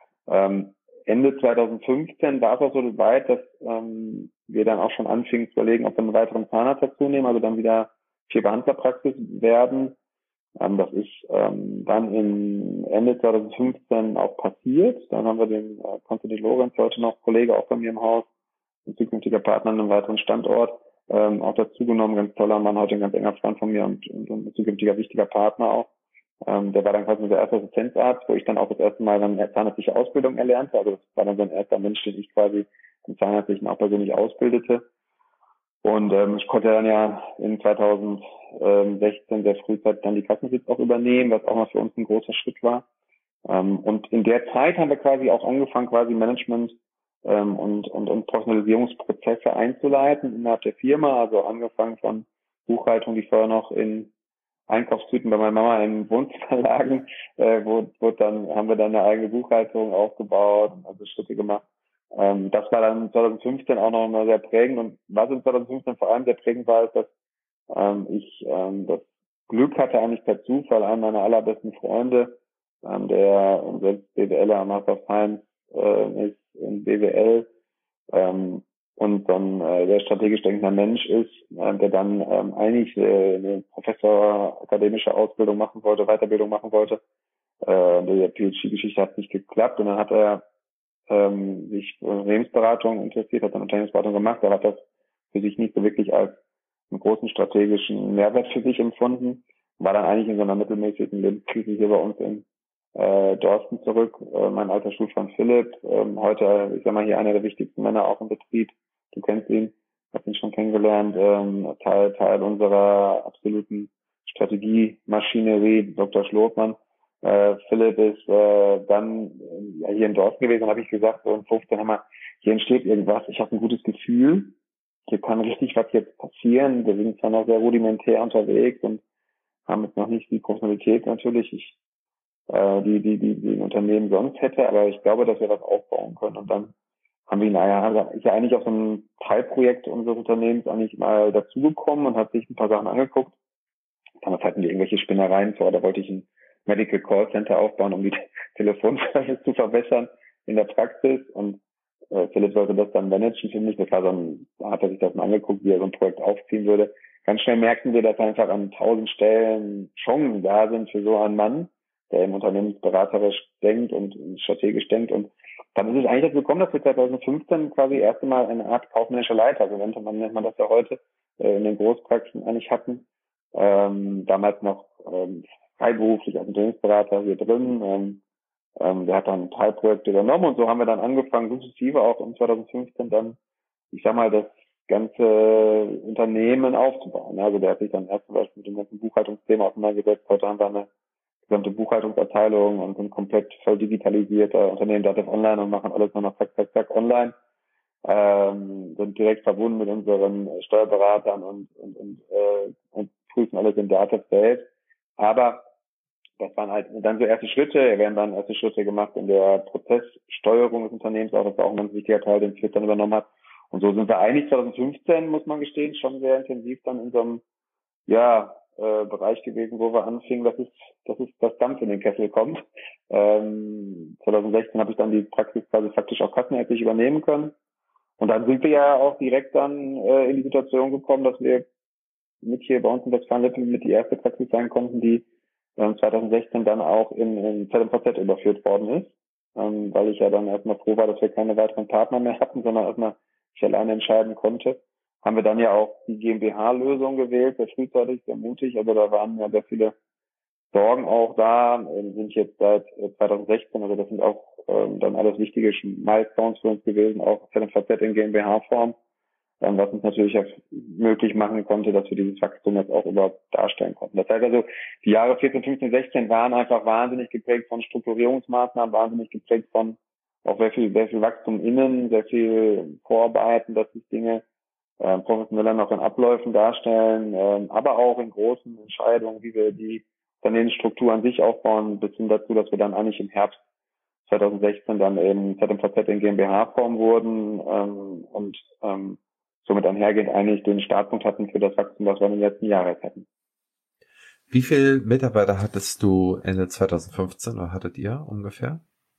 Ähm, Ende zweitausendfünfzehn war es auch so weit, dass ähm, wir dann auch schon anfingen zu überlegen, ob wir einen weiteren Zahnarzt dazu nehmen, also dann wieder vier Behandlerpraxis werden. Ähm, das ist ähm, dann im Ende zweitausendfünfzehn auch passiert. Dann haben wir den äh, Konstantin Lorenz, heute noch Kollege auch bei mir im Haus, ein zukünftiger Partner an einem weiteren Standort, ähm, auch dazu genommen, ganz toller Mann, heute ein ganz enger Freund von mir und, und, und ein zukünftiger wichtiger Partner auch. Ähm, der war dann quasi unser erster Assistenzarzt, wo ich dann auch das erste Mal dann eine zahnärztliche Ausbildung erlernte. Also das war dann so ein erster Mensch, den ich quasi im Zahnärztlichen auch persönlich ausbildete. Und ähm, ich konnte dann ja in zweitausendsechzehn sehr frühzeitig dann die Kassensitz auch übernehmen, was auch mal für uns ein großer Schritt war. Ähm, und in der Zeit haben wir quasi auch angefangen, quasi Management ähm, und, und, und Professionalisierungsprozesse einzuleiten innerhalb der Firma. Also angefangen von Buchhaltung, die vorher noch in Einkaufstüten bei meiner Mama im Wohnzimmer lagen, äh, wo, wo dann haben wir dann eine eigene Buchhaltung aufgebaut, also Schritte gemacht. Ähm, das war dann zweitausendfünfzehn auch noch mal sehr prägend und was in zweitausendfünfzehn vor allem sehr prägend war, ist, dass ähm, ich ähm, das Glück hatte, eigentlich per Zufall, einen meiner allerbesten Freunde, ähm, der selbst BWLer, Master of Science äh, ist in B W L, ähm, und dann äh, sehr strategisch denkender Mensch ist, äh, der dann ähm, eigentlich äh, eine Professor akademische Ausbildung machen wollte, Weiterbildung machen wollte. Äh, die P H D-Geschichte hat nicht geklappt und dann hat er ähm, sich für Unternehmensberatung interessiert, hat dann Unternehmensberatung gemacht, er hat das für sich nicht so wirklich als einen großen strategischen Mehrwert für sich empfunden, war dann eigentlich in so einer mittelmäßigen Lebenskrise hier bei uns in äh, Dorsten zurück, äh, mein alter Schulfreund Philipp, ähm, heute, ich sag mal, hier einer der wichtigsten Männer auch im Betrieb, du kennst ihn, hast ihn schon kennengelernt, ähm, Teil, Teil unserer absoluten Strategiemaschinerie, Doktor Schlotmann. Äh, Philipp ist äh, dann äh, ja, hier in Dorsten gewesen, habe ich gesagt, so in fünfzehn haben wir, hier entsteht irgendwas, ich habe ein gutes Gefühl, hier kann richtig was jetzt passieren, wir sind zwar noch sehr rudimentär unterwegs und haben jetzt noch nicht die Professionalität natürlich, ich äh, die, die, die, die ein Unternehmen sonst hätte, aber ich glaube, dass wir was aufbauen können und dann haben wir, naja, ist ja eigentlich auf so ein Teilprojekt unseres Unternehmens eigentlich mal dazugekommen und hat sich ein paar Sachen angeguckt. Damals hatten wir irgendwelche Spinnereien vor, da wollte ich ein Medical Call Center aufbauen, um die Telefonservice zu verbessern. in der Praxis und äh, Philipp sollte das dann managen für mich. Das war so ein, da hat er sich das mal angeguckt, wie er so ein Projekt aufziehen würde. Ganz schnell merkten wir, dass einfach an tausend Stellen Chancen da sind für so einen Mann, der im unternehmensberaterisch denkt und strategisch denkt. Und dann ist es eigentlich dazu gekommen, dass wir zwanzig fünfzehn quasi erst einmal eine Art kaufmännischer Leiter, so nennt man, nennt man das ja heute, äh, in den Großpraxisen eigentlich hatten. Ähm, damals noch ähm, freiberuflich als Unternehmensberater hier drin. Ähm, ähm, der hat dann Teilprojekte übernommen und so haben wir dann angefangen, sukzessive auch in zwanzig fünfzehn dann, ich sag mal, das ganze Unternehmen aufzubauen. Also der hat sich dann erst zum Beispiel mit dem ganzen Buchhaltungsthema auseinandergesetzt. Heute haben wir eine gesamte Buchhaltungsabteilung und sind komplett voll digitalisierter Unternehmen, Dativ Online und machen alles nur noch zack, zack, zack online. Ähm, sind direkt verbunden mit unseren Steuerberatern und, und, und, äh, und prüfen alles in Dativ selbst. Aber das waren halt dann so erste Schritte. Wir werden dann erste Schritte gemacht in der Prozesssteuerung des Unternehmens, auch das war auch ein ganz wichtiger Teil, den Philipp dann übernommen hat. Und so sind wir eigentlich zwanzig fünfzehn, muss man gestehen, schon sehr intensiv dann in so einem, ja, äh, Bereich gewesen, wo wir anfingen, dass es, dass es das Dampf in den Kessel kommt. Ähm, zwanzig sechzehn habe ich dann die Praxis quasi faktisch auch kassenärztlich übernehmen können. Und dann sind wir ja auch direkt dann äh, in die Situation gekommen, dass wir mit hier bei uns in Westfalen-Lippe mit die erste Praxis sein konnten, die ähm, zwanzig sechzehn dann auch in, in Z M V Z überführt worden ist, ähm, weil ich ja dann erstmal froh war, dass wir keine weiteren Partner mehr hatten, sondern erstmal ich alleine entscheiden konnte. Haben wir dann ja auch die GmbH-Lösung gewählt, sehr frühzeitig, sehr mutig, aber da waren ja sehr viele Sorgen auch da, ähm, sind jetzt seit zwanzig sechzehn, also das sind auch ähm, dann alles wichtige Milestones für uns gewesen, auch Z M V Z in GmbH-Form, ähm, was uns natürlich auch möglich machen konnte, dass wir dieses Wachstum jetzt auch überhaupt darstellen konnten. Das heißt also, die Jahre vierzehn, fünfzehn, sechzehn waren einfach wahnsinnig geprägt von Strukturierungsmaßnahmen, wahnsinnig geprägt von auch sehr viel, sehr viel Wachstum innen, sehr viel Vorarbeiten, dass sich Dinge äh, professioneller noch in Abläufen darstellen, äh, aber auch in großen Entscheidungen, wie wir die Unternehmensstruktur an sich aufbauen, bis hin dazu, dass wir dann eigentlich im Herbst zwanzig sechzehn dann eben Z M V Z in GmbH-Form wurden ähm, und ähm, somit einhergehend eigentlich den Startpunkt hatten für das Wachstum, was wir in den letzten Jahren jetzt hatten. Wie viele Mitarbeiter hattest du Ende zwanzig fünfzehn oder hattet ihr ungefähr?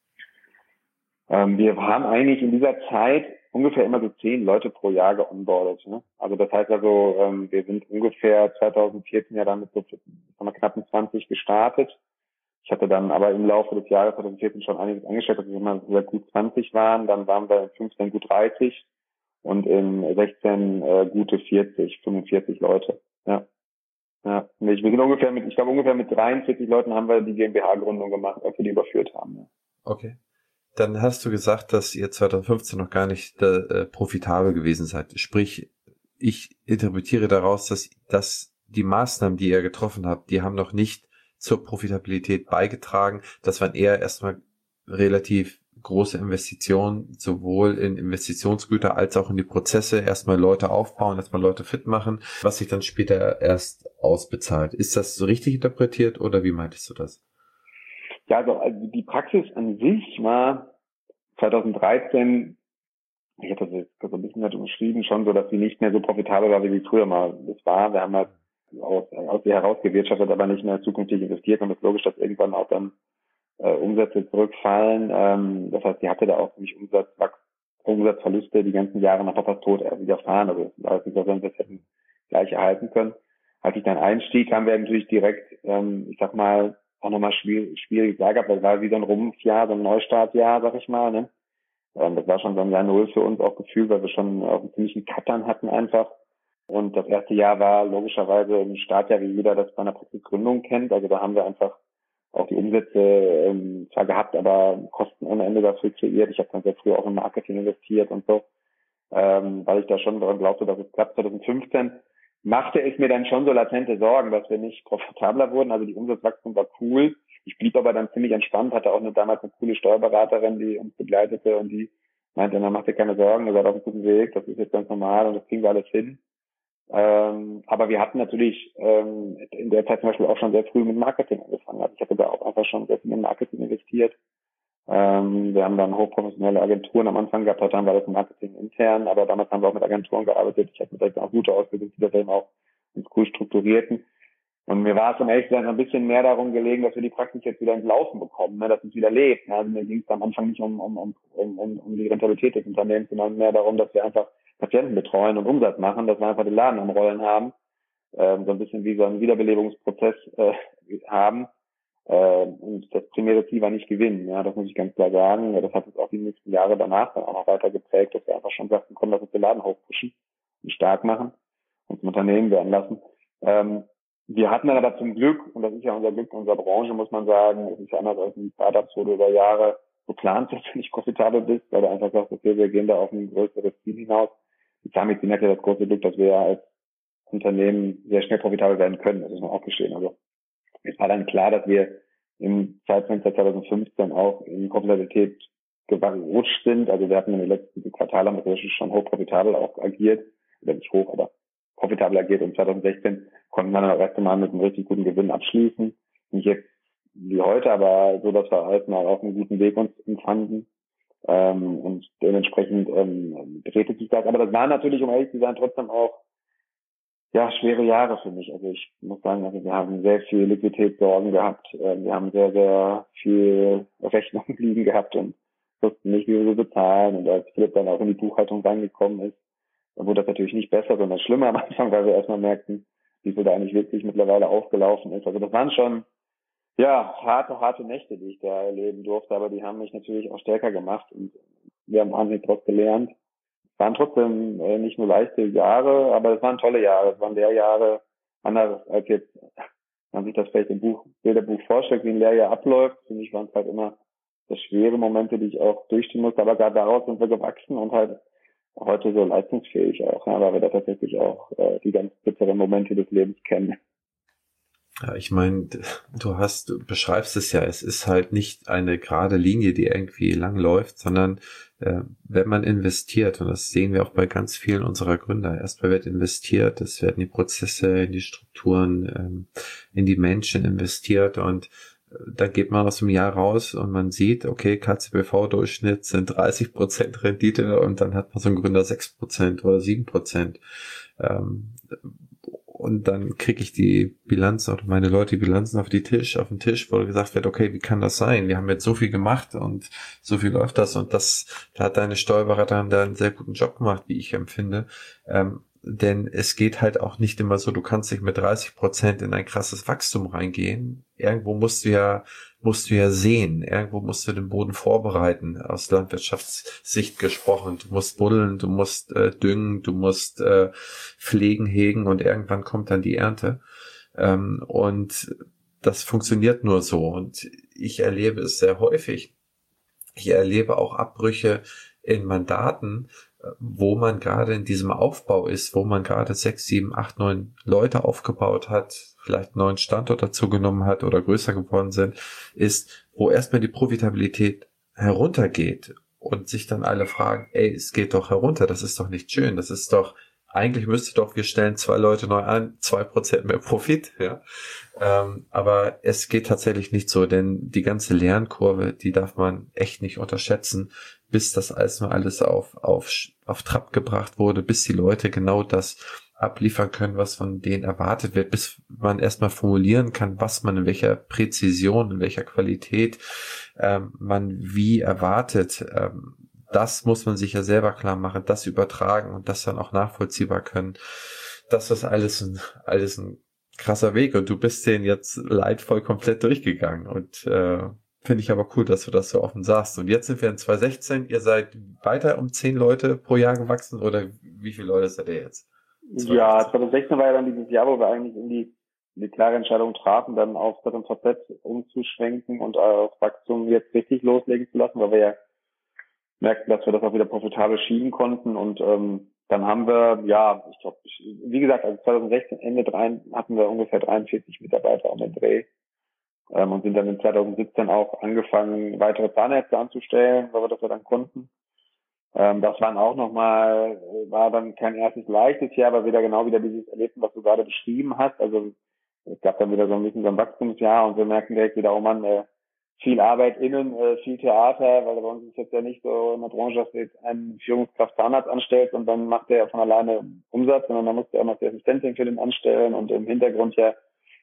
Ähm, wir haben eigentlich in dieser Zeit ungefähr immer so zehn Leute pro Jahr geonboardet. Ne? Also das heißt also, ähm, wir sind ungefähr zwanzig vierzehn ja damit so haben wir knapp zwanzig gestartet. Ich hatte dann aber im Laufe des Jahres zwanzig vierzehn schon einiges angestellt, dass wir immer sehr gut zwanzig waren. Dann waren wir in fünfzehn gut dreißig und in sechzehn äh, gute vierzig, fünfundvierzig Leute. Ja. Ja. Wir sind ungefähr mit, ich glaube ungefähr mit dreiundvierzig Leuten haben wir die GmbH-Gründung gemacht, als wir die überführt haben. Ja. Okay. Dann hast du gesagt, dass ihr zwanzig fünfzehn noch gar nicht äh, profitabel gewesen seid. Sprich, ich interpretiere daraus, dass, dass die Maßnahmen, die ihr getroffen habt, die haben noch nicht zur Profitabilität beigetragen. Das waren eher erstmal relativ große Investitionen, sowohl in Investitionsgüter als auch in die Prozesse. Erstmal Leute aufbauen, erstmal Leute fit machen, was sich dann später erst ausbezahlt. Ist das so richtig interpretiert oder wie meintest du das? Ja, also, also die Praxis an sich war zwanzig dreizehn, ich habe das jetzt so ein bisschen halt umschrieben, schon so, dass sie nicht mehr so profitabel war, wie sie früher mal das war. Wir haben halt aus, aus ihr herausgewirtschaftet, aber nicht mehr zukünftig investiert und es ist logisch, dass irgendwann auch dann äh, Umsätze zurückfallen. Ähm, das heißt, sie hatte da auch ziemlich Umsatz, Umsatzverluste die ganzen Jahre nach Papas Tod widerfahren. Also es war nicht so, dass wir das hätten gleich erhalten können. Als ich dann einstieg, haben wir natürlich direkt, ähm, ich sag mal, auch nochmal schwierig, schwierig gehabt, weil es war wie so ein Rumpfjahr, so ein Neustartjahr, sag ich mal. Ne? Ähm, das war schon so ein Jahr Null für uns auch gefühlt, weil wir schon auch einen ziemlichen Cuttern hatten einfach. Und das erste Jahr war logischerweise ein Startjahr, wie jeder das bei einer Praxisgründung kennt. Also da haben wir einfach auch die Umsätze ähm, zwar gehabt, aber Kosten ohne Ende dafür kreiert. Ich habe dann sehr früh auch in Marketing investiert und so, ähm, weil ich da schon daran glaubte, dass es klappt. zwanzig fünfzehn machte es mir dann schon so latente Sorgen, dass wir nicht profitabler wurden. Also die Umsatzwachstum war cool. Ich blieb aber dann ziemlich entspannt, hatte auch eine, damals eine coole Steuerberaterin, die uns begleitete und die meinte, na, mach dir keine Sorgen, ihr seid auf einem guten Weg, das ist jetzt ganz normal und das kriegen wir alles hin. Ähm, aber wir hatten natürlich ähm, in der Zeit zum Beispiel auch schon sehr früh mit Marketing angefangen. Also ich hatte da auch einfach schon sehr viel in Marketing investiert. Ähm, wir haben dann hochprofessionelle Agenturen am Anfang gehabt, heute haben wir das Marketing intern, aber damals haben wir auch mit Agenturen gearbeitet. Ich habe mir direkt auch gute ausgesucht, die das eben auch ins cool strukturierten. Und mir war es um ehrlich zu sein ein bisschen mehr darum gelegen, dass wir die Praxis jetzt wieder ins Laufen bekommen, ne, dass es wieder lebt. Also mir ging es am Anfang nicht um, um, um, um, um die Rentabilität des Unternehmens, sondern mehr darum, dass wir einfach Patienten betreuen und Umsatz machen, dass wir einfach den Laden am Rollen haben, ähm, so ein bisschen wie so einen Wiederbelebungsprozess äh, haben. Äh, und das primäre Ziel war nicht gewinnen, ja, das muss ich ganz klar sagen. Ja, das hat uns auch die nächsten Jahre danach dann auch noch weiter geprägt, dass wir einfach schon sagten, komm, lass uns den Laden hochpushen und stark machen und zum Unternehmen werden lassen. Ähm, Wir hatten dann aber zum Glück, und das ist ja unser Glück in unserer Branche, muss man sagen, es ist ja anders als in Startups, wo du über Jahre geplant bist, wenn du nicht profitabel bist, weil du einfach sagst, okay, wir gehen da auf ein größeres Ziel hinaus. Die Zahnmedizin hat ja das große Glück, dass wir ja als Unternehmen sehr schnell profitabel werden können, das muss man auch gestehen. Also es war dann klar, dass wir im Zeitfenster zwanzig fünfzehn auch in Profitabilität gerutscht sind. Also wir hatten in den letzten Quartalen schon hoch profitabel auch agiert, oder nicht hoch, aber profitabel agiert, und zwanzig sechzehn konnten wir dann das erste Mal mit einem richtig guten Gewinn abschließen. Nicht jetzt wie heute, aber so, dass wir halt mal auf einem guten Weg uns empfanden. Ähm, und dementsprechend ähm, drehte sich das. Aber das war natürlich, um ehrlich zu sein, trotzdem auch ja schwere Jahre für mich. Also ich muss sagen, also wir haben sehr viel Liquiditätssorgen gehabt. Äh, wir haben sehr, sehr viel Rechnungen liegen gehabt und wussten nicht, wie wir sie bezahlen. Und als Philipp dann auch in die Buchhaltung reingekommen ist, dann wurde das natürlich nicht besser, sondern schlimmer am Anfang, weil wir erstmal merkten, wie viel da eigentlich wirklich mittlerweile aufgelaufen ist. Also das waren schon, ja, harte, harte Nächte, die ich da erleben durfte, aber die haben mich natürlich auch stärker gemacht und wir haben wahnsinnig daraus gelernt. Es waren trotzdem äh, nicht nur leichte Jahre, aber es waren tolle Jahre. Es waren Lehrjahre, anders als jetzt, man sich das vielleicht im Buch, Bilderbuch vorstellt, wie ein Lehrjahr abläuft. Für mich waren es halt immer sehr schwere Momente, die ich auch durchstehen musste, aber gerade daraus sind wir gewachsen und halt heute so leistungsfähig auch, ja, weil wir da tatsächlich auch äh, die ganz bitteren Momente des Lebens kennen. Ja, ich meine, du hast, du beschreibst es ja, es ist halt nicht eine gerade Linie, die irgendwie lang läuft, sondern äh, wenn man investiert, und das sehen wir auch bei ganz vielen unserer Gründer, erstmal wird investiert, es werden die Prozesse, in die Strukturen, ähm, in die Menschen investiert, und da geht man aus dem Jahr raus und man sieht, okay, K Z B V-Durchschnitt sind dreißig Prozent Rendite, und dann hat man so einen Gründer sechs Prozent oder sieben Prozent. Ähm, und dann kriege ich die Bilanz oder meine Leute die Bilanzen auf die Tisch, auf den Tisch, wo gesagt wird, okay, wie kann das sein? Wir haben jetzt so viel gemacht und so viel läuft das, und das, da hat deine Steuerberaterin da einen sehr guten Job gemacht, wie ich empfinde. Ähm, Denn es geht halt auch nicht immer so, du kannst nicht mit dreißig Prozent in ein krasses Wachstum reingehen. Irgendwo musst du ja, musst du ja sehen. Irgendwo musst du den Boden vorbereiten, aus Landwirtschaftssicht gesprochen. Du musst buddeln, du musst äh, düngen, du musst äh, pflegen, hegen, und irgendwann kommt dann die Ernte. Ähm, und das funktioniert nur so. Und ich erlebe es sehr häufig. Ich erlebe auch Abbrüche in Mandaten, wo man gerade in diesem Aufbau ist, wo man gerade sechs, sieben, acht, neun Leute aufgebaut hat, vielleicht einen neuen Standort dazu genommen hat oder größer geworden sind, ist, wo erstmal die Profitabilität heruntergeht und sich dann alle fragen, ey, es geht doch herunter, das ist doch nicht schön, das ist doch, eigentlich müsste doch, wir stellen zwei Leute neu an, zwei Prozent mehr Profit, ja. Ähm, aber es geht tatsächlich nicht so, denn die ganze Lernkurve, die darf man echt nicht unterschätzen, bis das alles mal alles auf, auf, auf Trab gebracht wurde, bis die Leute genau das abliefern können, was von denen erwartet wird, bis man erstmal formulieren kann, was man in welcher Präzision, in welcher Qualität ähm, man wie erwartet. Ähm, das muss man sich ja selber klar machen, das übertragen und das dann auch nachvollziehbar können. Das ist alles ein, alles ein krasser Weg, und du bist den jetzt leidvoll komplett durchgegangen, und äh, finde ich aber cool, dass du das so offen sagst. Und jetzt sind wir in zwanzig sechzehn, ihr seid weiter um zehn Leute pro Jahr gewachsen, oder wie viele Leute seid ihr jetzt? Ja, zwanzig sechzehn war ja dann dieses Jahr, wo wir eigentlich in die, in die klare Entscheidung trafen, dann auf Z und V Z umzuschwenken und auf Wachstum jetzt richtig loslegen zu lassen, weil wir ja merkten, dass wir das auch wieder profitabel schieben konnten. Und ähm, dann haben wir, ja, ich glaube, wie gesagt, also zwanzig sechzehn, Ende drei, hatten wir ungefähr dreiundvierzig Mitarbeiter um den Dreh. Ähm, und sind dann in zwanzig siebzehn auch angefangen, weitere Zahnärzte anzustellen, weil wir das ja dann konnten. Ähm, das waren auch nochmal, war dann kein erstes leichtes Jahr, aber wieder genau wieder dieses Erlebnis, was du gerade beschrieben hast. Also es gab dann wieder so ein bisschen so ein Wachstumsjahr, und wir merken direkt wieder, oh Mann, äh, viel Arbeit innen, äh, viel Theater, weil bei uns ist jetzt ja nicht so in der Branche, dass du jetzt einen Führungskraft Zahnarzt anstellst und dann macht der ja von alleine Umsatz, sondern da musst du auch noch die Assistentin für den anstellen und im Hintergrund ja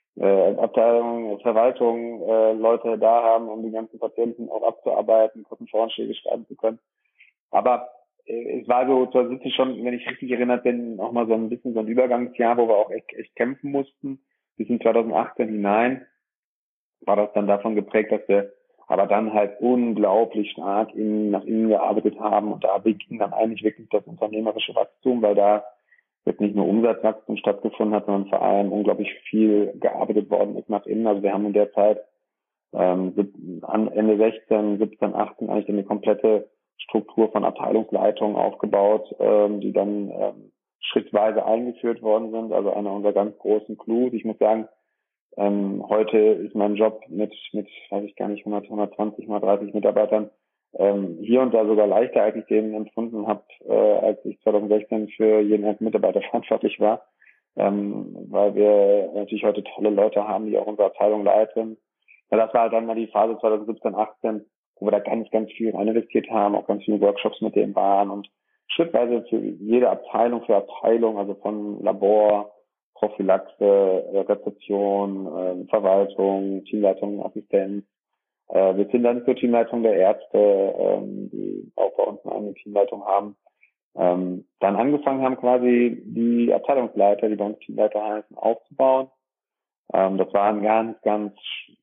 äh, Abteilung, Verwaltung, äh, Leute da haben, um die ganzen Patienten auch abzuarbeiten, Kostenvoranschläge schreiben zu können. Aber äh, es war so zwanzig schon, wenn ich richtig erinnert bin, auch mal so ein bisschen so ein Übergangsjahr, wo wir auch echt, echt kämpfen mussten. Bis in zwanzig achtzehn hinein war das dann davon geprägt, dass wir aber dann halt unglaublich stark in, nach innen gearbeitet haben. Und da beging dann eigentlich wirklich das unternehmerische Wachstum, weil da jetzt nicht nur Umsatzwachstum stattgefunden hat, sondern vor allem unglaublich viel gearbeitet worden ist nach innen. Also wir haben in der Zeit ähm, an Ende sechzehn, siebzehn, achtzehn eigentlich eine komplette Struktur von Abteilungsleitungen aufgebaut, ähm, die dann ähm, schrittweise eingeführt worden sind. Also einer unserer ganz großen Clous. Ich muss sagen, ähm, heute ist mein Job mit, mit, weiß ich gar nicht, hundert, hundertzwanzig, hundertdreißig Mitarbeitern ähm, hier und da sogar leichter, als ich den empfunden habe, äh, als ich zwanzig sechzehn für jeden einzelnen Mitarbeiter verantwortlich war, ähm, weil wir natürlich heute tolle Leute haben, die auch unsere Abteilung leiten. Ja, das war halt dann mal die Phase zwanzig siebzehn, achtzehn, wo wir da ganz, ganz viel rein investiert haben, auch ganz viele Workshops mit denen waren und schrittweise für jede Abteilung, für Abteilung, also von Labor, Prophylaxe, Rezeption, äh, Verwaltung, Teamleitung, Assistenz. Äh, wir sind dann nicht zur Teamleitung der Ärzte, ähm, die auch bei uns eine eigene Teamleitung haben. Ähm, dann angefangen haben quasi die Abteilungsleiter, die bei uns Teamleiter heißen, aufzubauen. Ähm, das war eine ganz, ganz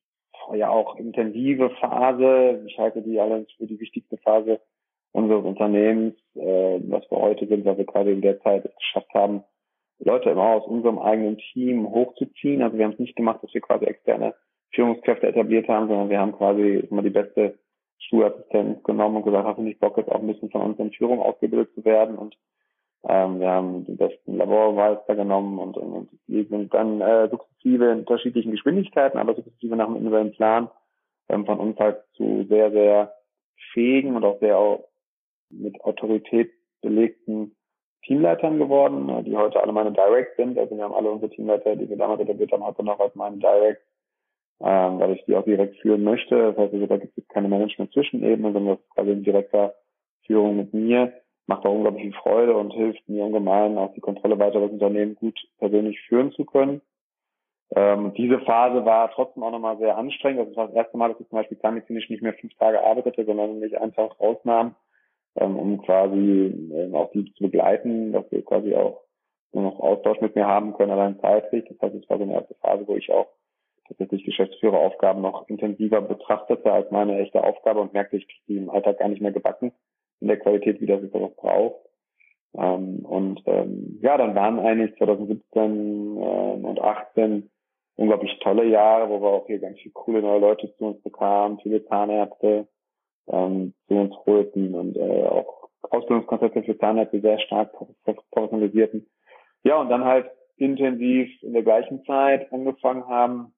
ja auch intensive Phase. Ich halte die allerdings für die wichtigste Phase unseres Unternehmens, äh, was wir heute sind, weil wir quasi in der Zeit es geschafft haben, Leute immer aus unserem eigenen Team hochzuziehen. Also wir haben es nicht gemacht, dass wir quasi externe Führungskräfte etabliert haben, sondern wir haben quasi immer die beste Schulassistenz genommen und gesagt, hast du nicht Bock, jetzt auch ein bisschen von uns in Führung ausgebildet zu werden? Und ähm, wir haben die besten Labormeister genommen und, und, und die sind dann äh, sukzessive in unterschiedlichen Geschwindigkeiten, aber sukzessive nach einem individuellen Plan ähm, von uns halt zu sehr, sehr fähigen und auch sehr auch mit Autorität belegten Teamleitern geworden, die heute alle meine Direct sind. Also wir haben alle unsere Teamleiter, die wir damals etabliert haben, heute noch als meine Direct, ähm, weil ich die auch direkt führen möchte. Das heißt, also, da gibt es keine Management-Zwischenebene, sondern das ist quasi in direkter Führung mit mir. Macht auch unglaublich viel Freude und hilft mir ungemein, auch die Kontrolle weiter das Unternehmen gut persönlich führen zu können. Ähm, diese Phase war trotzdem auch nochmal sehr anstrengend. Das war das erste Mal, dass ich zum Beispiel zahnmedizinisch nicht mehr fünf Tage arbeitete, sondern mich einfach rausnahm, ähm, um quasi ähm, auch die zu begleiten, dass wir quasi auch nur noch Austausch mit mir haben können, allein zeitlich. Das heißt, es war so eine erste Phase, wo ich auch tatsächlich Geschäftsführeraufgaben noch intensiver betrachtete als meine echte Aufgabe und merkte, ich kriege die im Alltag gar nicht mehr gebacken in der Qualität, wie das es auch braucht. Ähm, und ähm, ja, dann waren eigentlich zwanzig siebzehn äh, und achtzehn unglaublich tolle Jahre, wo wir auch hier ganz viele coole neue Leute zu uns bekamen, viele Zahnärzte ähm, zu uns holten und äh, auch Ausbildungskonzepte für Zahnärzte sehr stark professionalisierten. Ja, und dann halt intensiv in der gleichen Zeit angefangen haben,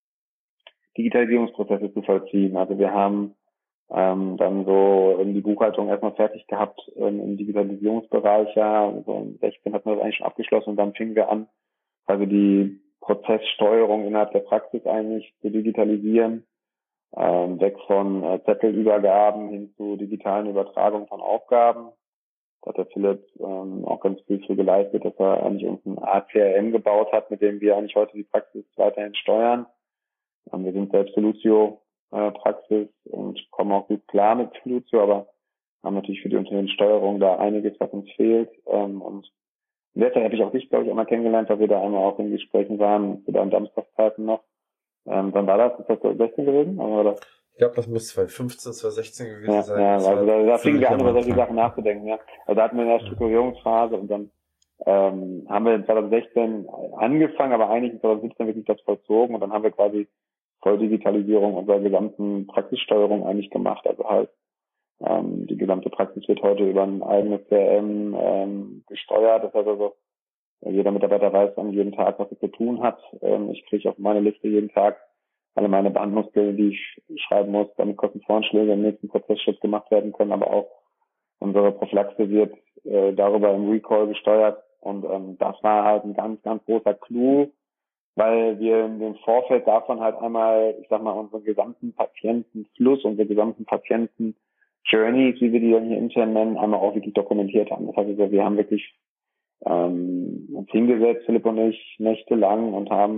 Digitalisierungsprozesse zu vollziehen. Also wir haben ähm, dann so die Buchhaltung erstmal fertig gehabt ähm, im Digitalisierungsbereich. Ja, so im sechzehn hatten wir das eigentlich schon abgeschlossen und dann fingen wir an, also die Prozesssteuerung innerhalb der Praxis eigentlich zu digitalisieren, ähm, weg von äh, Zettelübergaben hin zu digitalen Übertragungen von Aufgaben. Da hat der Philipp ähm, auch ganz viel für geleistet, dass er eigentlich uns ein A C R M gebaut hat, mit dem wir eigentlich heute die Praxis weiterhin steuern. Ähm, wir sind selbst Solutio-Praxis äh, und kommen auch gut klar mit Solutio, aber haben natürlich für die Unternehmenssteuerung da einiges, was uns fehlt. Ähm, und in der Zeit habe ich auch dich, glaube ich, einmal kennengelernt, weil wir da einmal auch in Gesprächen waren, zu deinen Samstagszeiten noch. Ähm, wann war das? Ist das zwanzig sechzehn gewesen? Oder? Ich glaube, das muss zwanzig fünfzehn, zwanzig sechzehn gewesen ja, sein. Ja, das also da, da fingen wir an, über solche Anfang. Sachen nachzudenken. Ja. Also da hatten wir eine Strukturierungsphase und dann ähm, haben wir in zwanzig sechzehn angefangen, aber eigentlich in zwanzig siebzehn wirklich das vollzogen und dann haben wir quasi Volldigitalisierung unserer gesamten Praxissteuerung eigentlich gemacht. Also halt ähm, die gesamte Praxis wird heute über ein eigenes C R M ähm, gesteuert. Das heißt also, jeder Mitarbeiter weiß an jedem Tag, was er zu tun hat. Ähm, ich kriege auf meine Liste jeden Tag alle meine Behandlungspläne, die ich schreiben muss, damit Kostenvoranschläge im nächsten Prozessschritt gemacht werden können, aber auch unsere Prophylaxe wird äh, darüber im Recall gesteuert und ähm, das war halt ein ganz, ganz großer Clou, weil wir in dem Vorfeld davon halt einmal, ich sag mal, unseren gesamten Patientenfluss, unsere gesamten Patienten-Journeys, wie wir die dann hier intern nennen, einmal auch wirklich dokumentiert haben. Das heißt also, wir haben wirklich ähm, uns hingesetzt, Philipp und ich, nächtelang und haben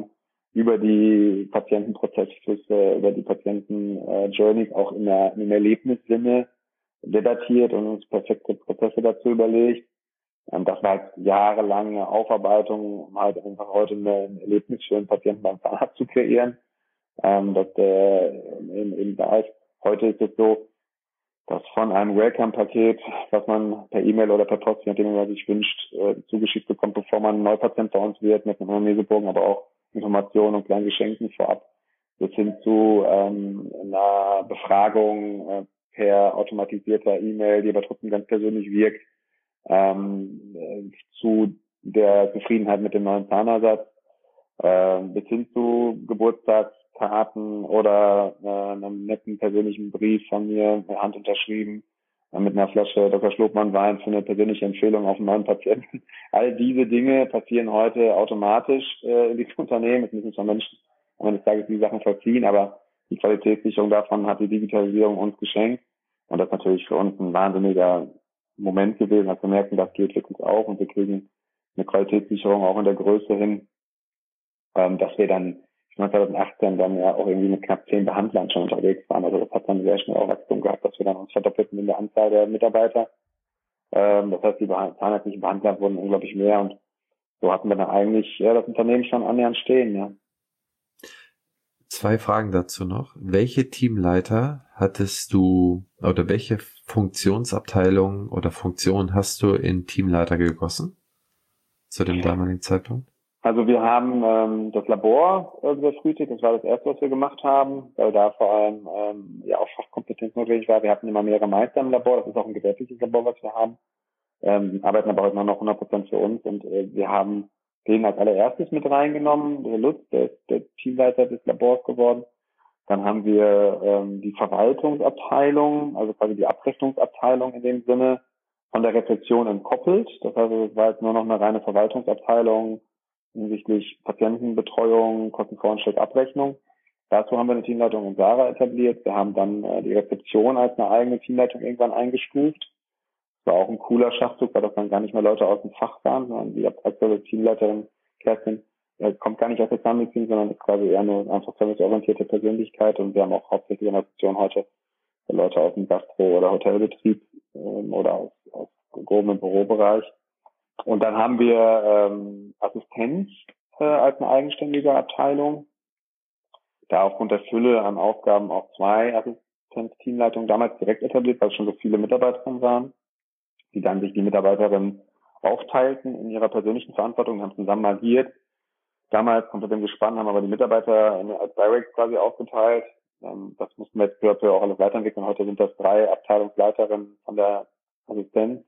über die Patientenprozessflüsse, über die Patienten-Journeys auch in der, im Erlebnissinne debattiert und uns perfekte Prozesse dazu überlegt. Ähm, das war halt jahrelange Aufarbeitung, um halt einfach heute ein Erlebnis für einen Patienten beim Zahnarzt zu kreieren, ähm, das äh, eben, eben da ist. Heute ist es so, dass von einem Welcome-Paket, was man per E-Mail oder per Post, je nachdem, was sich wünscht, äh, zugeschickt bekommt, bevor man ein Neupatient bei uns wird, mit einem Anamnesebogen, aber auch Informationen und kleinen Geschenken vorab, bis hin zu ähm, einer Befragung äh, per automatisierter E-Mail, die aber trotzdem ganz persönlich wirkt, ähm, äh, zu der Zufriedenheit mit dem neuen Zahnersatz, äh, bis hin zu Geburtstagskarten oder äh, einem netten persönlichen Brief von mir, mit Hand unterschrieben, äh, mit einer Flasche Doktor Schlotmann Wein für eine persönliche Empfehlung auf einen neuen Patienten. All diese Dinge passieren heute automatisch äh, in diesem Unternehmen. Es müssen zwar Menschen am Ende des Tages die Sachen vollziehen, aber die Qualitätssicherung davon hat die Digitalisierung uns geschenkt. Und das ist natürlich für uns ein wahnsinniger Moment gewesen, als wir merken, das geht wirklich auch und wir kriegen eine Qualitätssicherung auch in der Größe hin, ähm, dass wir dann zwanzig achtzehn dann ja auch irgendwie mit knapp zehn Behandlern schon unterwegs waren. Also das hat dann sehr schnell auch Wachstum gehabt, dass wir dann uns verdoppelten in der Anzahl der Mitarbeiter. Ähm, das heißt, die zahnärztlichen Behandler wurden unglaublich mehr und so hatten wir dann eigentlich ja, das Unternehmen schon annähernd stehen, ja. Zwei Fragen dazu noch. Welche Teamleiter hattest du oder welche Funktionsabteilung oder Funktion hast du in Teamleiter gegossen zu dem damaligen Zeitpunkt? Also wir haben ähm, das Labor äh, befrühstückt, das war das erste, was wir gemacht haben, weil da vor allem ähm, ja auch Fachkompetenz notwendig war. Wir hatten immer mehrere Meister im Labor, das ist auch ein gewerbliches Labor, was wir haben, ähm, arbeiten aber heute noch hundert Prozent für uns und äh, wir haben den als allererstes mit reingenommen, der Lutz, der ist der Teamleiter des Labors geworden. Dann haben wir ähm, die Verwaltungsabteilung, also quasi die Abrechnungsabteilung in dem Sinne, von der Rezeption entkoppelt. Das heißt, es war jetzt nur noch eine reine Verwaltungsabteilung hinsichtlich Patientenbetreuung, Kostenvoranschlag, Abrechnung. Dazu haben wir eine Teamleitung in Sarah etabliert. Wir haben dann äh, die Rezeption als eine eigene Teamleitung irgendwann eingestuft. Das war auch ein cooler Schachzug, weil das dann gar nicht mehr Leute aus dem Fach waren, sondern die aktuelle Teamleiterin Kerstin äh, kommt gar nicht aus der Zahnmedizin, sondern ist quasi eher eine einfach serviceorientierte Persönlichkeit. Und wir haben auch hauptsächlich in der Rezeption heute Leute aus dem Gastro- oder Hotelbetrieb ähm, oder aus, aus groben Bürobereich. Und dann haben wir ähm, Assistenz äh, als eine eigenständige Abteilung. Da aufgrund der Fülle an Aufgaben auch zwei Assistenz-Teamleitungen damals direkt etabliert, weil es schon so viele Mitarbeiterinnen waren, die dann sich die Mitarbeiterinnen aufteilten in ihrer persönlichen Verantwortung, haben zusammen agiert. Damals unter dem Gespann haben aber die Mitarbeiter als Direct quasi aufgeteilt. Ähm, das mussten wir jetzt peu à peu auch alles weiterentwickeln. Heute sind das drei Abteilungsleiterinnen von der Assistenz.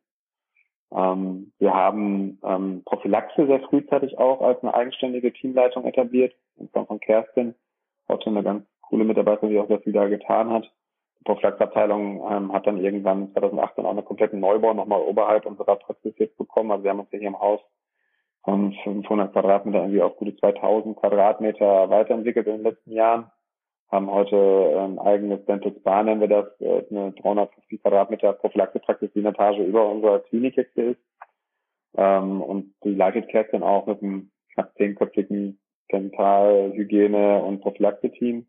Ähm, wir haben ähm, Prophylaxe sehr frühzeitig auch als eine eigenständige Teamleitung etabliert, in Form von Kerstin, heute eine ganz coole Mitarbeiterin, die auch sehr viel da getan hat. Die Prophylaxe-Abteilung ähm, hat dann irgendwann zwanzig achtzehn auch einen kompletten Neubau nochmal oberhalb unserer Praxis jetzt bekommen. Also wir haben uns hier im Haus von fünfhundert Quadratmeter irgendwie auf gute zweitausend Quadratmeter weiterentwickelt in den letzten Jahren. Haben heute ein eigenes Dental Spa, nennen wir das, eine dreihundertfünfzig Quadratmeter Prophylaxepraxis, die eine Etage über unserer Klinik jetzt ist. Ähm, und die leitet Kerstin auch mit einem knapp zehnköpfigen Dental-, Hygiene- und Prophylaxe-Team.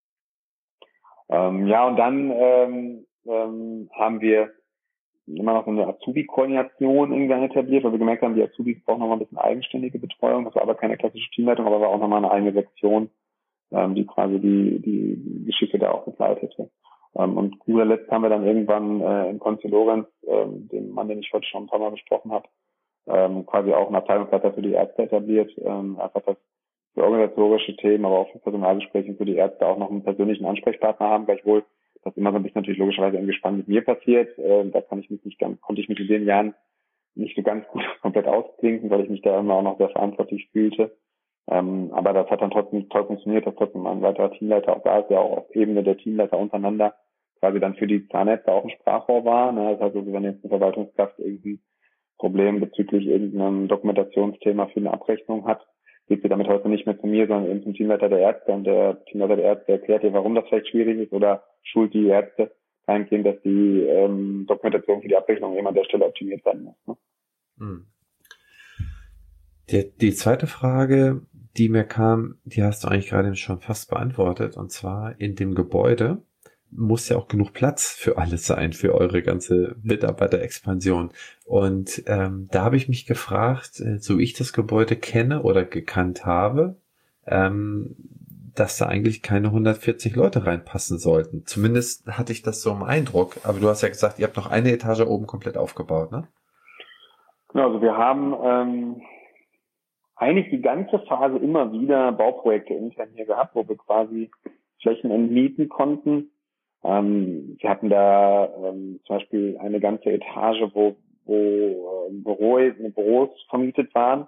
Ähm, ja, und dann ähm, ähm, haben wir immer noch so eine Azubi-Koordination irgendwann etabliert, weil wir gemerkt haben, die Azubis brauchen nochmal ein bisschen eigenständige Betreuung. Das war aber keine klassische Teamleitung, aber war auch nochmal eine eigene Sektion, ähm, die quasi die, die Geschichte da auch begleitete. Ähm, und zu guter Letzt haben wir dann irgendwann äh, in Konzi Lorenz, ähm, dem Mann, den ich heute schon ein paar Mal besprochen habe, ähm, quasi auch einen Abteilungsleiter für die Ärzte etabliert. Ähm, einfach, dass für organisatorische Themen, aber auch für Personalgespräche für die Ärzte auch noch einen persönlichen Ansprechpartner haben, gleichwohl das immer so ein bisschen natürlich logischerweise im Gespann mit mir passiert. Ähm, da kann ich mich nicht ganz, konnte ich mich in den Jahren nicht so ganz gut komplett ausklinken, weil ich mich da immer auch noch sehr verantwortlich fühlte. Ähm, aber das hat dann trotzdem toll funktioniert, dass trotzdem ein weiterer Teamleiter auch da ist, der auch auf Ebene der Teamleiter untereinander quasi dann für die Zahnärzte auch ein Sprachrohr war. Ne? Das heißt, also, wenn jetzt eine Verwaltungskraft irgendwie Problem bezüglich irgendeinem Dokumentationsthema für eine Abrechnung hat, geht sie damit heute nicht mehr zu mir, sondern eben zum Teamleiter der Ärzte, und der Teamleiter der Ärzte erklärt ihr, warum das vielleicht schwierig ist, oder schult die Ärzte dahingehend, dass die ähm, Dokumentation für die Abrechnung eben an der Stelle optimiert werden muss. Ne? Die, die zweite Frage, die mir kam, die hast du eigentlich gerade schon fast beantwortet. Und zwar in dem Gebäude muss ja auch genug Platz für alles sein, für eure ganze Mitarbeiterexpansion. Und ähm, da habe ich mich gefragt, äh, so wie ich das Gebäude kenne oder gekannt habe, ähm, dass da eigentlich keine hundertvierzig Leute reinpassen sollten. Zumindest hatte ich das so im Eindruck. Aber du hast ja gesagt, ihr habt noch eine Etage oben komplett aufgebaut, ne? Genau, also wir haben ähm, eigentlich die ganze Phase immer wieder Bauprojekte intern hier gehabt, wo wir quasi Flächen entmieten konnten. Ähm, wir hatten da ähm, zum Beispiel eine ganze Etage, wo, wo äh, Büro, Büros vermietet waren.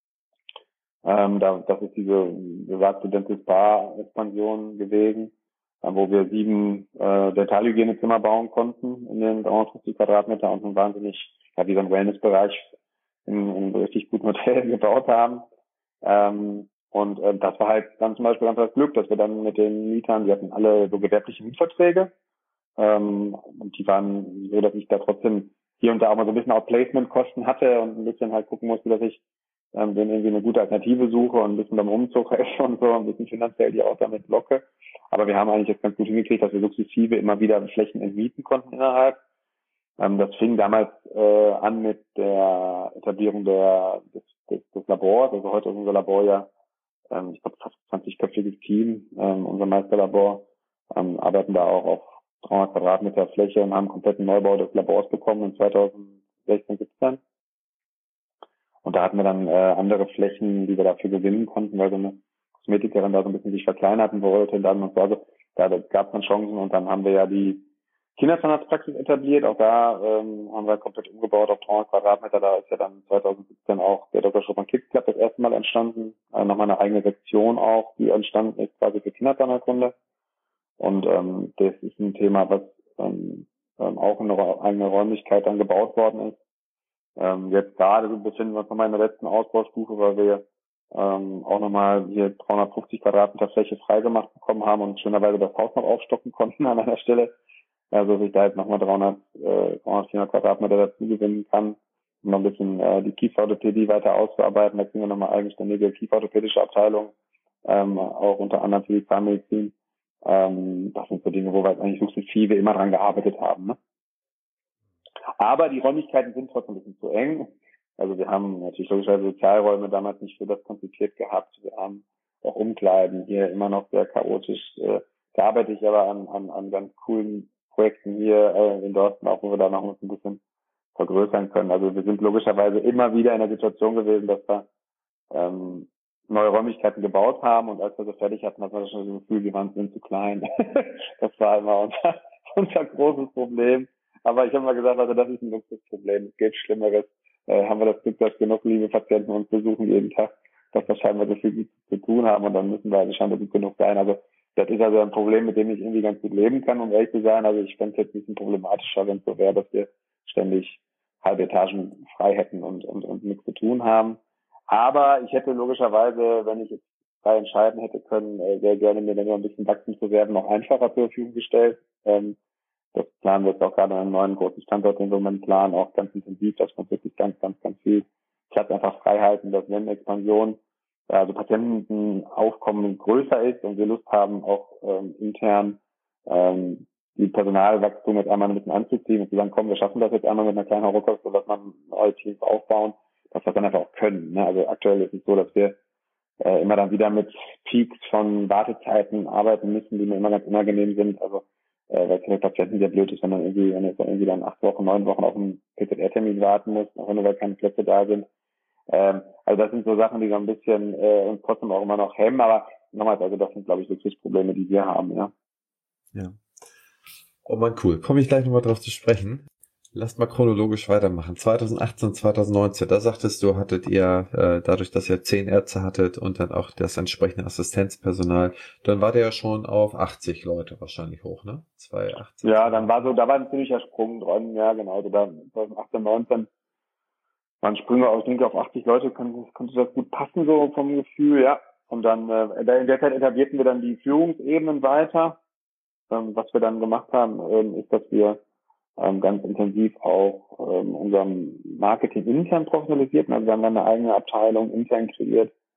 Ähm, da, das ist diese besagte Dental Spa-Expansion gewesen, äh, wo wir sieben äh, Dentalhygienezimmer bauen konnten in den dreihundertfünfzig Quadratmeter und einen wahnsinnig, ja, wie so ein Wellnessbereich in, in einem richtig guten Hotel gebaut haben. Ähm, und äh, das war halt dann zum Beispiel ganz das Glück, dass wir dann mit den Mietern, die hatten alle so gewerbliche Mietverträge, ähm, und die waren so, dass ich da trotzdem hier und da auch mal so ein bisschen Outplacement-Kosten hatte und ein bisschen halt gucken musste, dass ich ähm, denen irgendwie eine gute Alternative suche und ein bisschen beim Umzug helfe und so, ein bisschen finanziell die auch damit locke. Aber wir haben eigentlich jetzt ganz gut hingekriegt, dass wir sukzessive immer wieder Flächen entmieten konnten innerhalb. Ähm, das fing damals äh, an mit der Etablierung der, des, des, des Labors. Also heute ist unser Labor ja, ähm, ich glaube, fast zwanzig-köpfiges Team, ähm, unser Meisterlabor, ähm, arbeiten da auch auf dreihundert Quadratmeter Fläche und haben einen kompletten Neubau des Labors bekommen in zweitausendsechzehn, siebzehn. Und da hatten wir dann äh, andere Flächen, die wir dafür gewinnen konnten, weil so eine Kosmetikerin da so ein bisschen sich verkleinerten wollte. Und dann und so, also da gab es dann Chancen und dann haben wir ja die Kinderzahnarztpraxis etabliert. Auch da ähm, haben wir komplett umgebaut auf dreihundert Quadratmeter. Da ist ja dann zweitausendsiebzehn auch der Doktor Schrottmann Kids Club das erste Mal entstanden. Also nochmal eine eigene Sektion auch, die entstanden ist quasi für Kinderzahnheilkunde. Und ähm, das ist ein Thema, was ähm, ähm, auch in einer eigenen Räumlichkeit dann gebaut worden ist. Ähm, jetzt gerade befinden wir uns nochmal in der letzten Ausbaustufe, weil wir ähm, auch nochmal hier dreihundertfünfzig Quadratmeter Fläche freigemacht bekommen haben und schönerweise das Haus noch aufstocken konnten an einer Stelle. Also dass ich da jetzt nochmal dreihundert, äh, dreihundert, vierhundert Quadratmeter dazu gewinnen kann, um noch ein bisschen äh, die Kieferorthopädie weiter auszuarbeiten. Da kriegen wir nochmal eigenständige kieferorthopädische Abteilung, ähm, auch unter anderem für die Zahnmedizin. Ähm, das sind so Dinge, wo wir eigentlich sukzessive immer dran gearbeitet haben. Ne? Aber die Räumlichkeiten sind trotzdem ein bisschen zu eng. Also wir haben natürlich logischerweise Sozialräume damals nicht für das konzipiert gehabt. Wir haben auch Umkleiden hier immer noch sehr chaotisch. Äh, da arbeite ich aber an, an, an ganz coolen Projekten hier äh, in Dorsten, auch wo wir da noch ein bisschen vergrößern können. Also wir sind logischerweise immer wieder in der Situation gewesen, dass wir ähm, neue Räumlichkeiten gebaut haben und als wir so fertig hatten, hatten wir schon das Gefühl, die Wand sind zu klein. Das war immer unser, unser großes Problem. Aber ich habe mal gesagt, also das ist ein Luxusproblem. Es geht Schlimmeres. Äh, haben wir das Glück, dass genug liebe Patienten uns besuchen jeden Tag, dass wir scheinbar so viel zu tun haben und dann müssen wir also scheinbar gut genug sein. Also das ist also ein Problem, mit dem ich irgendwie ganz gut leben kann, um ehrlich zu sein. Also ich fände es jetzt ein bisschen problematischer, wenn es so wäre, dass wir ständig halbe Etagen frei hätten und, und, und nichts zu tun haben. Aber ich hätte logischerweise, wenn ich jetzt frei entscheiden hätte können, sehr gerne mir dann noch ein bisschen Wachstumsreserven noch einfacher zur Verfügung gestellt. Ähm, Das planen wir jetzt auch gerade an einem neuen großen Standort, den wir im Moment planen, auch ganz intensiv, dass wir wirklich ganz, ganz, ganz viel Platz einfach frei halten, dass wenn Expansion, also Patientenaufkommen größer ist und wir Lust haben, auch ähm, intern ähm, die Personalwachstum jetzt einmal ein bisschen anzuziehen und zu sagen, komm, wir schaffen das jetzt einmal mit einer kleinen Hauruckers, so dass man neue Teams aufbauen, dass wir dann einfach auch können. Ne? Also aktuell ist es so, dass wir äh, immer dann wieder mit Peaks von Wartezeiten arbeiten müssen, die mir immer ganz unangenehm sind. Also äh, weil es für den Patienten sehr blöd ist, wenn man irgendwie, wenn er irgendwie dann acht Wochen, neun Wochen auf einen P Z R-Termin warten muss, auch nur weil keine Plätze da sind. Ähm, also das sind so Sachen, die so ein bisschen äh, uns trotzdem auch immer noch hemmen, aber nochmals, also das sind, glaube ich, wirklich Probleme, die wir haben, ja. Ja. Oh man, cool. Komme ich gleich nochmal drauf zu sprechen. Lasst mal chronologisch weitermachen. zweitausendachtzehn, zweitausendneunzehn, da sagtest du, hattet ihr, äh, dadurch, dass ihr zehn Ärzte hattet und dann auch das entsprechende Assistenzpersonal, dann war der ja schon auf achtzig Leute wahrscheinlich hoch, ne? zweitausendachtzehn. Ja, dann war so, da war ein ziemlicher Sprung dran, ja, genau. Also da zweitausendachtzehn, neunzehn waren Sprünge aus, ich denke, auf achtzig Leute konnte, konnte das gut passen, so vom Gefühl, ja. Und dann, äh, in der Zeit etablierten wir dann die Führungsebenen weiter. Ähm, was wir dann gemacht haben, ähm, ist, dass wir ähm, ganz intensiv auch ähm, unserem Marketing intern professionalisierten. Also wir haben dann eine eigene Abteilung intern kreiert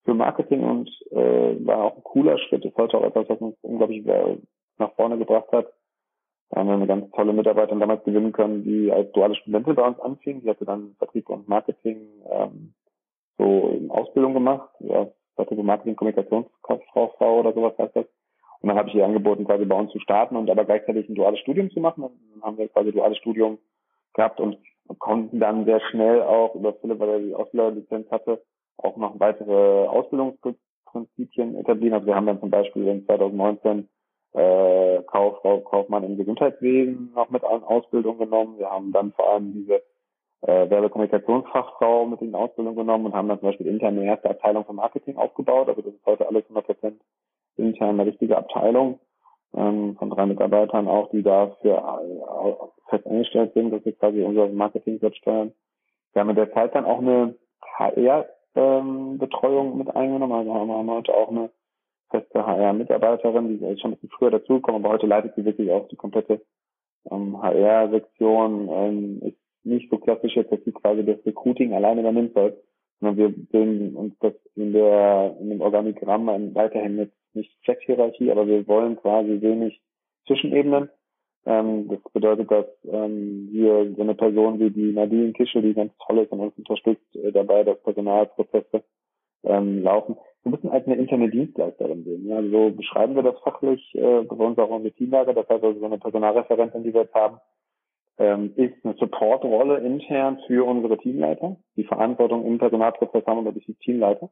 für Marketing und äh, war auch ein cooler Schritt. Ist heute auch etwas, was uns unglaublich nach vorne gebracht hat. Da haben wir eine ganz tolle Mitarbeiterin damals gewinnen können, die als duale Studentin bei uns anfing. Die hatte dann Vertrieb und Marketing ähm, so in Ausbildung gemacht. Ja, Vertrieb und Marketing, Kommunikationskauffrau oder sowas heißt das. Und dann habe ich ihr angeboten, quasi bei uns zu starten und aber gleichzeitig ein duales Studium zu machen. Und dann haben wir quasi ein duales Studium gehabt und konnten dann sehr schnell auch über Philipp, weil er die Ausbilderlizenz hatte, auch noch weitere Ausbildungsprinzipien etablieren. Also wir haben dann zum Beispiel in zwanzig neunzehn äh, Kauffrau, Kaufmann im Gesundheitswesen noch mit an Ausbildung genommen. Wir haben dann vor allem diese äh, Werbekommunikationsfachfrau mit in Ausbildung genommen und haben dann zum Beispiel intern eine erste Abteilung für Marketing aufgebaut. Also das ist heute alles hundert Prozent intern eine richtige Abteilung ähm, von drei Mitarbeitern auch, die dafür äh, fest eingestellt sind, dass wir quasi unser Marketing selbst steuern. Wir haben in der Zeit dann auch eine H R-Betreuung ähm, mit eingenommen. Also haben wir heute auch eine feste H R-Mitarbeiterin, die ist schon ein bisschen früher dazugekommen, aber heute leitet sie wirklich auch die komplette ähm, H R-Sektion. Ähm, ist nicht so klassisch jetzt, dass sie quasi das Recruiting alleine übernimmt, sondern wir bilden uns das in der in dem Organigramm weiterhin mit nicht Flex-Hierarchie, aber wir wollen quasi wenig Zwischenebenen. Ähm, das bedeutet, dass ähm, wir so eine Person wie die Nadine Kischel, die ganz toll ist und uns unterstützt äh, dabei, dass Personalprozesse ähm, laufen, so ein bisschen als eine interne Dienstleisterin sehen. Ja, also so beschreiben wir das fachlich äh, bei uns auch im Teamlager. Das heißt also, so eine Personalreferentin, die wir jetzt haben, ähm, ist eine Supportrolle intern für unsere Teamleiter. Die Verantwortung im Personalprozess haben wir durch die Teamleiter.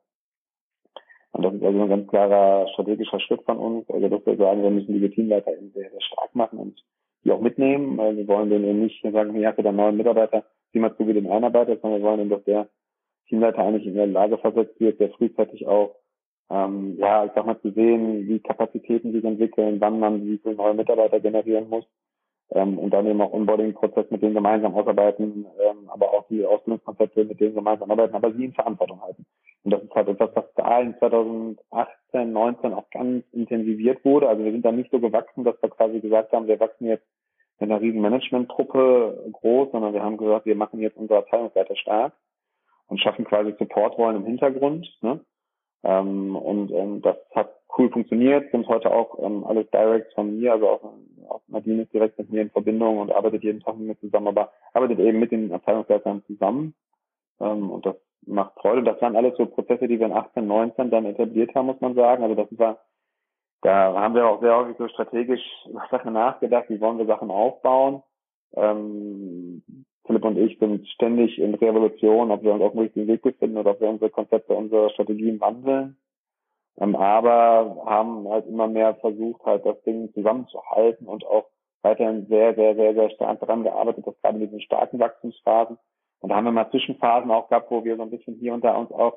Und das ist also ein ganz klarer strategischer Schritt von uns. Also, dass wir sagen, wir müssen diese Teamleiter eben sehr, sehr stark machen und die auch mitnehmen, weil wir wollen denen eben nicht sagen, hier hast du dann neuen Mitarbeiter, sieh mal zu, wie den einarbeitet, sondern wir wollen eben, dass der Teamleiter eigentlich in der Lage versetzt wird, sehr frühzeitig auch, ähm, ja, ich sag mal, zu sehen, wie Kapazitäten sich entwickeln, wann man wie viele neue Mitarbeiter generieren muss, ähm, und dann eben auch Onboarding-Prozess mit denen gemeinsam ausarbeiten, ähm, aber auch die Ausbildungskonzepte mit denen gemeinsam arbeiten, aber sie in Verantwortung halten. Und das ist halt etwas, was da in zwanzig achtzehn, neunzehn auch ganz intensiviert wurde. Also wir sind da nicht so gewachsen, dass wir quasi gesagt haben, wir wachsen jetzt mit einer riesen Management-Truppe groß, sondern wir haben gesagt, wir machen jetzt unsere Abteilungsleiter stark und schaffen quasi Supportrollen im Hintergrund. Ne? Ähm, und ähm, das hat cool funktioniert. Sind heute auch ähm, alles Directs von mir, also auch, auch Nadine ist direkt mit mir in Verbindung und arbeitet jeden Tag mit mir zusammen, aber arbeitet eben mit den Abteilungsleitern zusammen. Ähm, und das macht Freude. Das waren alles so Prozesse, die wir in achtzehn, neunzehn dann etabliert haben, muss man sagen. Also das war, da haben wir auch sehr häufig so strategisch über Sachen nachgedacht, wie wollen wir Sachen aufbauen. Ähm, Philipp und ich sind ständig in Revolution, ob wir uns auf dem richtigen Weg befinden oder ob wir unsere Konzepte, unsere Strategien wandeln. Ähm, aber haben halt immer mehr versucht, halt das Ding zusammenzuhalten und auch weiterhin sehr, sehr, sehr, sehr stark daran gearbeitet, dass gerade mit den starken Wachstumsphasen. Und da haben wir mal Zwischenphasen auch gehabt, wo wir so ein bisschen hier und da uns auch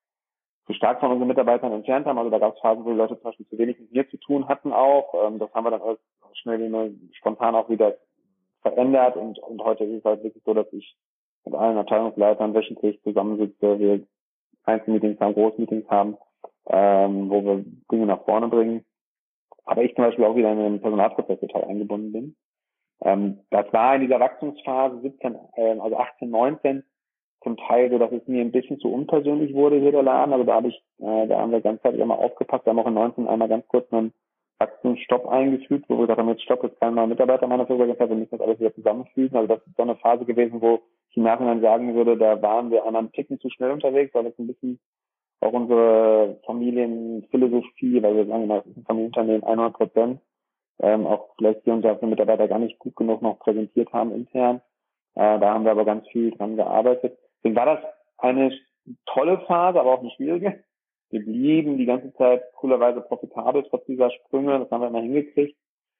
zu stark von unseren Mitarbeitern entfernt haben. Also da gab es Phasen, wo die Leute zum Beispiel zu wenig mit mir zu tun hatten auch. Ähm, das haben wir dann alles schnell immer spontan auch wieder verändert. Und, und heute ist es halt wirklich so, dass ich mit allen Abteilungsleitern wöchentlich zusammensitze, wir Einzelmeetings haben, Großmeetings haben, ähm, wo wir Dinge nach vorne bringen. Aber ich zum Beispiel auch wieder in den Personalprozess total eingebunden bin. Ähm, das war in dieser Wachstumsphase siebzehn, äh, also achtzehn, neunzehn zum Teil so, dass es mir ein bisschen zu unpersönlich wurde hier der Laden. Also da habe ich, äh, da haben wir ganz klar immer aufgepasst. Wir haben auch in neunzehn einmal ganz kurz einen Wachstumsstopp eingefügt, wo wir gesagt haben, jetzt Stopp, jetzt kein neuer Mitarbeiter meiner Firma gesagt hat, wir müssen das alles wieder zusammenfügen. Also das ist so eine Phase gewesen, wo ich im Nachhinein sagen würde, da waren wir einmal einen Ticken zu schnell unterwegs, weil das ein bisschen auch unsere Familienphilosophie, weil wir sagen immer, das ist ein Familienunternehmen hundert Prozent, ähm, auch vielleicht hier und da für Mitarbeiter gar nicht gut genug noch präsentiert haben intern. Äh, da haben wir aber ganz viel dran gearbeitet. Deswegen war das eine tolle Phase, aber auch eine schwierige. Wir blieben die ganze Zeit coolerweise profitabel trotz dieser Sprünge, das haben wir immer hingekriegt,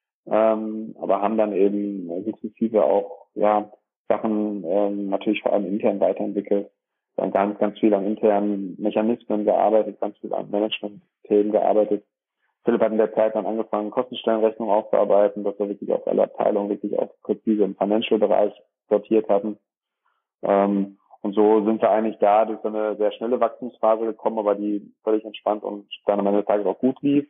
ähm, aber haben dann eben sukzessive auch ja Sachen ähm, natürlich vor allem intern weiterentwickelt. Dann ganz, ganz viel an internen Mechanismen gearbeitet, ganz viel an Management-Themen gearbeitet. Philipp hat in der Zeit dann angefangen, Kostenstellenrechnungen aufzuarbeiten, dass wir wirklich auf alle Abteilungen wirklich auch präzise im Financial-Bereich sortiert hatten. Ähm, und so sind wir eigentlich da durch so eine sehr schnelle Wachstumsphase gekommen, aber die völlig entspannt und dann am Ende des Tages auch gut lief.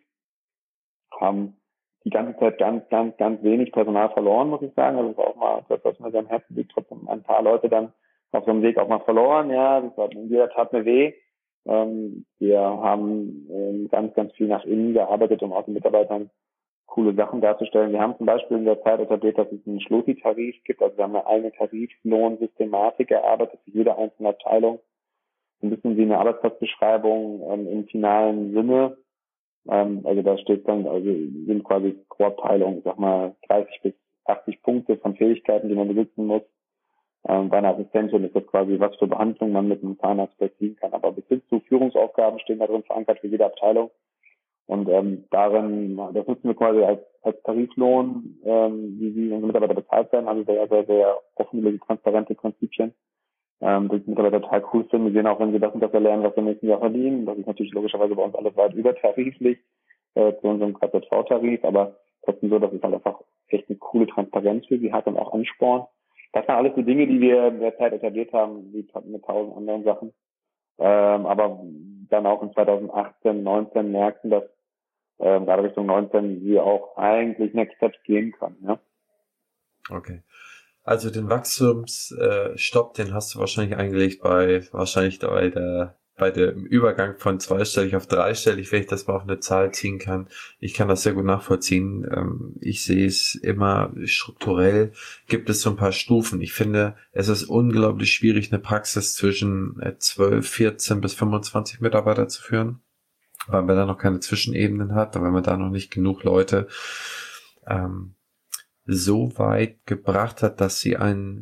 Haben die ganze Zeit ganz, ganz, ganz wenig Personal verloren, muss ich sagen. Also das ist auch mal das, was mir sehr am Herzen liegt. Trotzdem ein paar Leute dann auf so einem Weg auch mal verloren. Ja, das hat, jeder tat mir weh. Ähm, wir haben ähm, ganz, ganz viel nach innen gearbeitet, um auch den Mitarbeitern coole Sachen darzustellen. Wir haben zum Beispiel in der Zeit etabliert, dass es einen Schlossi-Tarif gibt. Also wir haben eine eigene Tariflohnsystematik erarbeitet für jede einzelne Abteilung. Ein bisschen wie eine Arbeitsplatzbeschreibung ähm, im finalen Sinne. Ähm, also da steht dann, also sind quasi pro Abteilung, ich sag mal, dreißig bis achtzig Punkte von Fähigkeiten, die man besitzen muss. Ähm, bei einer Assistentin ist das quasi, was für Behandlung man mit einem Zahnarzt vollziehen kann. Aber bis hin zu Führungsaufgaben stehen da drin verankert für jede Abteilung. Und ähm, darin, das nutzen wir quasi als, als Tariflohn, ähm, wie sie unsere Mitarbeiter bezahlt werden, also sehr, sehr, sehr offene, transparente Prinzipien, ähm, die die Mitarbeiter total cool finden. Wir sehen auch, wenn sie das und das erlernen, was wir im nächsten Jahr verdienen. Das ist natürlich logischerweise bei uns alles weit übertariflich äh, zu unserem K Z V-Tarif, aber trotzdem so, dass es halt einfach echt eine coole Transparenz für sie hat und auch Ansporn. Das sind alles so Dinge, die wir in der Zeit etabliert haben, wie mit tausend anderen Sachen. Ähm, aber dann auch in zweitausendachtzehn, neunzehn merkten, dass ähm, gerade Richtung neunzehn wir auch eigentlich Next Steps gehen können. Ja? Okay. Also den Wachstumsstopp, äh, Stopp, den hast du wahrscheinlich eingelegt bei wahrscheinlich bei der bei dem Übergang von zweistellig auf dreistellig, wenn ich das mal auf eine Zahl ziehen kann. Ich kann das sehr gut nachvollziehen. Ähm, ich sehe es immer strukturell, gibt es so ein paar Stufen. Ich finde, es ist unglaublich schwierig, eine Praxis zwischen zwölf, vierzehn bis fünfundzwanzig Mitarbeiter zu führen, weil man da noch keine Zwischenebenen hat, weil man da noch nicht genug Leute ähm, so weit gebracht hat, dass sie einen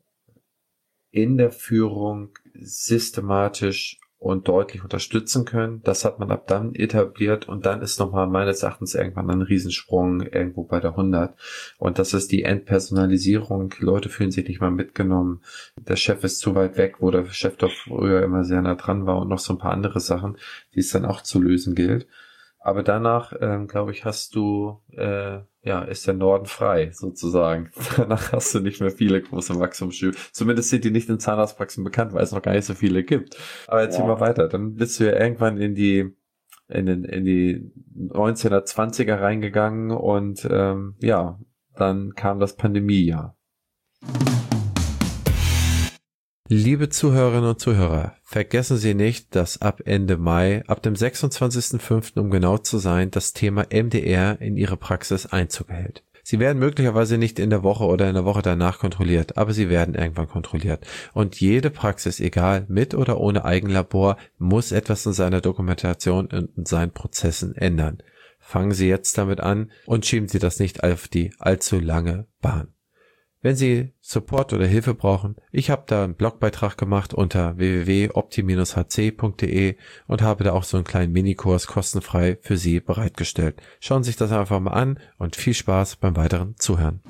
in der Führung systematisch und deutlich unterstützen können. Das hat man ab dann etabliert und dann ist nochmal meines Erachtens irgendwann ein Riesensprung irgendwo bei der hundert. Und das ist die Entpersonalisierung. Leute fühlen sich nicht mal mitgenommen. Der Chef ist zu weit weg, wo der Chef doch früher immer sehr nah dran war und noch so ein paar andere Sachen, die es dann auch zu lösen gilt. Aber danach, ähm, glaube ich, hast du, äh, ja, ist der Norden frei, sozusagen. Danach hast du nicht mehr viele große Wachstumsschübe. Zumindest sind die nicht in Zahnarztpraxen bekannt, weil es noch gar nicht so viele gibt. Aber jetzt ja. Mal weiter. Dann bist du ja irgendwann in die, in den, in die neunzehnhundertzwanziger reingegangen und, ähm, ja, dann kam das Pandemiejahr. Liebe Zuhörerinnen und Zuhörer, vergessen Sie nicht, dass ab Ende Mai, ab dem sechsundzwanzigsten fünften um genau zu sein, das Thema M D R in Ihre Praxis Einzug hält. Sie werden möglicherweise nicht in der Woche oder in der Woche danach kontrolliert, aber Sie werden irgendwann kontrolliert. Und jede Praxis, egal mit oder ohne Eigenlabor, muss etwas in seiner Dokumentation und in seinen Prozessen ändern. Fangen Sie jetzt damit an und schieben Sie das nicht auf die allzu lange Bahn. Wenn Sie Support oder Hilfe brauchen, ich habe da einen Blogbeitrag gemacht unter w w w punkt opti dash h c punkt d e und habe da auch so einen kleinen Minikurs kostenfrei für Sie bereitgestellt. Schauen Sie sich das einfach mal an und viel Spaß beim weiteren Zuhören.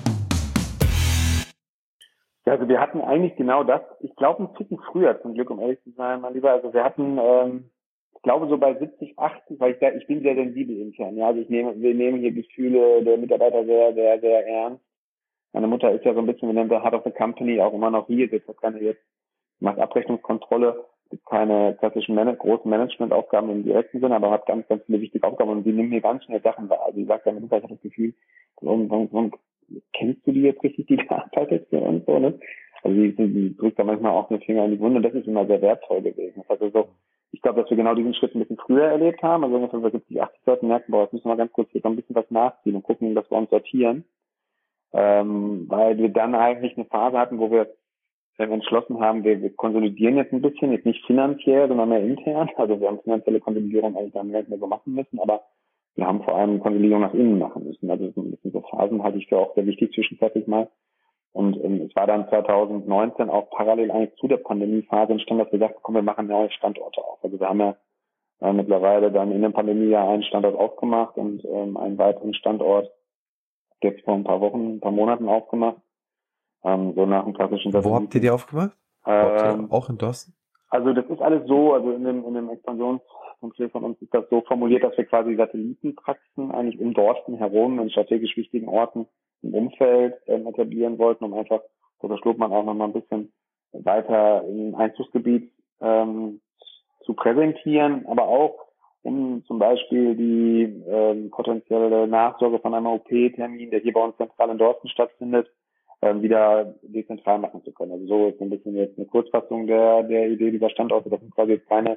Ja, also wir hatten eigentlich genau das, ich glaube ein Ticken früher zum Glück, um ehrlich zu sein, mein Lieber, also wir hatten, ähm, ich glaube so bei siebzig, achtzig, weil ich da, ich bin sehr sensibel intern, ja, also ich nehme, wir nehmen hier Gefühle der Mitarbeiter sehr, sehr, sehr ernst. Meine Mutter ist ja so ein bisschen, wir nennen sie Heart of the Company, auch immer noch hier, jetzt hat keine jetzt, macht Abrechnungskontrolle, gibt keine klassischen Man- großen Managementaufgaben im direkten Sinne, aber hat ganz, ganz viele wichtige Aufgaben und sie nimmt mir ganz schnell Sachen wahr. Also sie sagt ja, Mutter, ich habe das Gefühl, warum, warum, warum, kennst du die jetzt richtig, die da arbeitet für uns, so, ne? Also sie, sie drückt da manchmal auch den Finger in die Wunde und das ist immer sehr wertvoll gewesen. Das heißt also, ich glaube, dass wir genau diesen Schritt ein bisschen früher erlebt haben, also ungefähr bei siebzig, achtzig Leuten merken, boah, jetzt müssen wir ganz kurz hier noch ein bisschen was nachziehen und gucken, dass wir uns sortieren. Ähm, weil wir dann eigentlich eine Phase hatten, wo wir entschlossen haben, wir, wir konsolidieren jetzt ein bisschen, jetzt nicht finanziell, sondern mehr intern. Also wir haben finanzielle Konsolidierung eigentlich dann nicht mehr so machen müssen, aber wir haben vor allem Konsolidierung nach innen machen müssen. Also das sind so Phasen halte ich für auch sehr wichtig zwischenzeitlich mal. Und ähm, es war dann zweitausendneunzehn auch parallel eigentlich zu der Pandemiephase entstanden, dass wir sagten, komm, wir machen neue Standorte auf. Also wir haben ja äh, mittlerweile dann in der Pandemiejahr einen Standort aufgemacht und ähm, einen weiteren Standort jetzt vor ein paar Wochen, ein paar Monaten aufgemacht. Ähm, so nach dem klassischen Wo habt ihr die aufgemacht? Ähm, auch in Dorsten? Also das ist alles so, also in dem, in dem Expansionskonzept von uns ist das so formuliert, dass wir quasi Satellitenpraxen eigentlich um Dorsten herum in strategisch wichtigen Orten im Umfeld ähm, etablieren wollten, um einfach, so verschlug man auch nochmal ein bisschen weiter im Einzugsgebiet ähm, zu präsentieren, aber auch um zum Beispiel die ähm, potenzielle Nachsorge von einem O P-Termin, der hier bei uns zentral in Dorsten stattfindet, ähm, wieder dezentral machen zu können. Also so ist ein bisschen jetzt eine Kurzfassung der der Idee dieser Standorte. Das sind quasi jetzt keine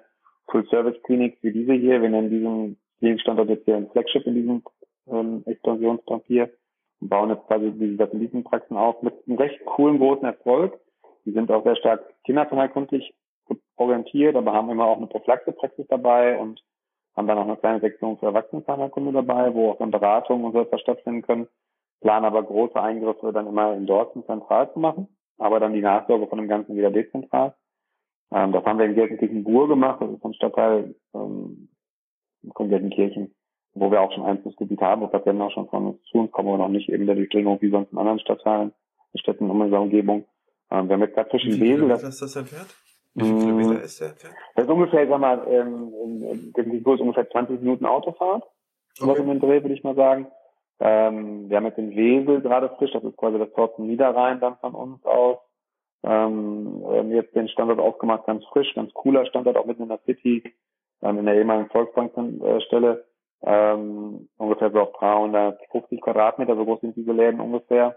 Full-Service-Clinics wie diese hier. Wir nennen diesen Klinikstandort jetzt hier ein Flagship in diesem ähm, Expansionspapier und bauen jetzt quasi diese Satellitenpraxen auf mit einem recht coolen, großen Erfolg. Die sind auch sehr stark kinderheilkundlich orientiert, aber haben immer auch eine Prophylaxe-Praxis dabei und haben dann auch eine kleine Sektion für Erwachsenenheilkunde dabei, wo auch dann Beratungen und so etwas stattfinden können. Planen aber große Eingriffe dann immer in Dortmund zentral zu machen, aber dann die Nachsorge von dem Ganzen wieder dezentral. Ähm, das haben wir in Gelsenkirchen-Bur gemacht, das ist ein Stadtteil ähm, von Gelsenkirchen, wo wir auch schon Einflussgebiet haben, wo Patienten auch schon von uns zu uns kommen, aber noch nicht eben der Durchdringung wie sonst in anderen Stadtteilen, Städten um unserer Umgebung. Ähm, wir haben jetzt gerade zwischen Wesel. Wie ist das entfernt? Wie viele Kilometer ist der entfernt? Das ist ungefähr, sag mal, ähm, in Gelsenkirchen ist ungefähr zwanzig Minuten Autofahrt. Okay. Was um den Dreh, würde ich mal sagen. Ähm, wir haben jetzt den Wesel gerade frisch, das ist quasi das Tor zum Niederrhein dann von uns aus. Ähm, jetzt den Standort aufgemacht, ganz frisch, ganz cooler Standort, auch mitten in der City, ähm, in der ehemaligen Volksbankstelle. Ähm, ungefähr so auf dreihundertfünfzig Quadratmeter, so groß sind diese Läden ungefähr.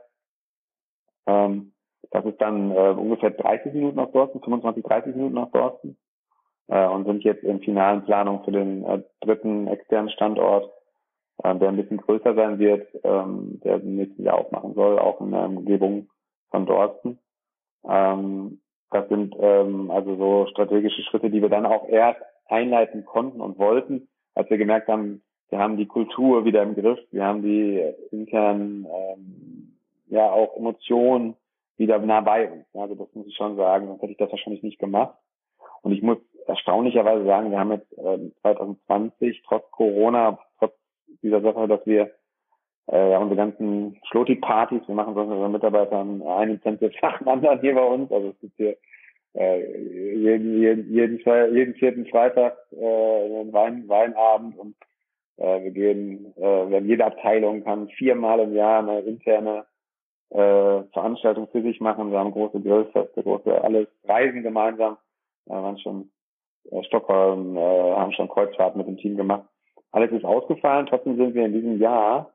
Ähm, das ist dann äh, ungefähr dreißig Minuten aus Dortmund, fünfundzwanzig, dreißig Minuten aus Dortmund. Äh, und sind jetzt in finalen Planung für den äh, dritten externen Standort, äh, der ein bisschen größer sein wird, ähm, der im nächsten Jahr aufmachen soll, auch in der Umgebung von Dortmund. Ähm, das sind ähm, also so strategische Schritte, die wir dann auch erst einleiten konnten und wollten, als wir gemerkt haben, wir haben die Kultur wieder im Griff, wir haben die internen, ähm, ja auch Emotionen wieder nah bei uns. Also das muss ich schon sagen, sonst hätte ich das wahrscheinlich nicht gemacht. Und ich muss erstaunlicherweise sagen, wir haben jetzt äh, zwanzig zwanzig, trotz Corona, trotz dieser Sache, dass wir äh, ja, unsere ganzen Schloti-Partys, wir machen sonst mit unseren Mitarbeitern ein Incentive nach dem anderen hier bei uns. Also es gibt hier äh, jeden, jeden, jeden, jeden vierten Freitag äh, einen Wein, Weinabend und äh, wir gehen, äh, wir haben jede Abteilung kann viermal im Jahr eine interne äh, Veranstaltung für sich machen. Wir haben große Grillfeste, große alles Reisen gemeinsam. Wir waren schon äh, Stockholm, äh, haben schon Kreuzfahrten mit dem Team gemacht. Alles ist ausgefallen. Trotzdem sind wir in diesem Jahr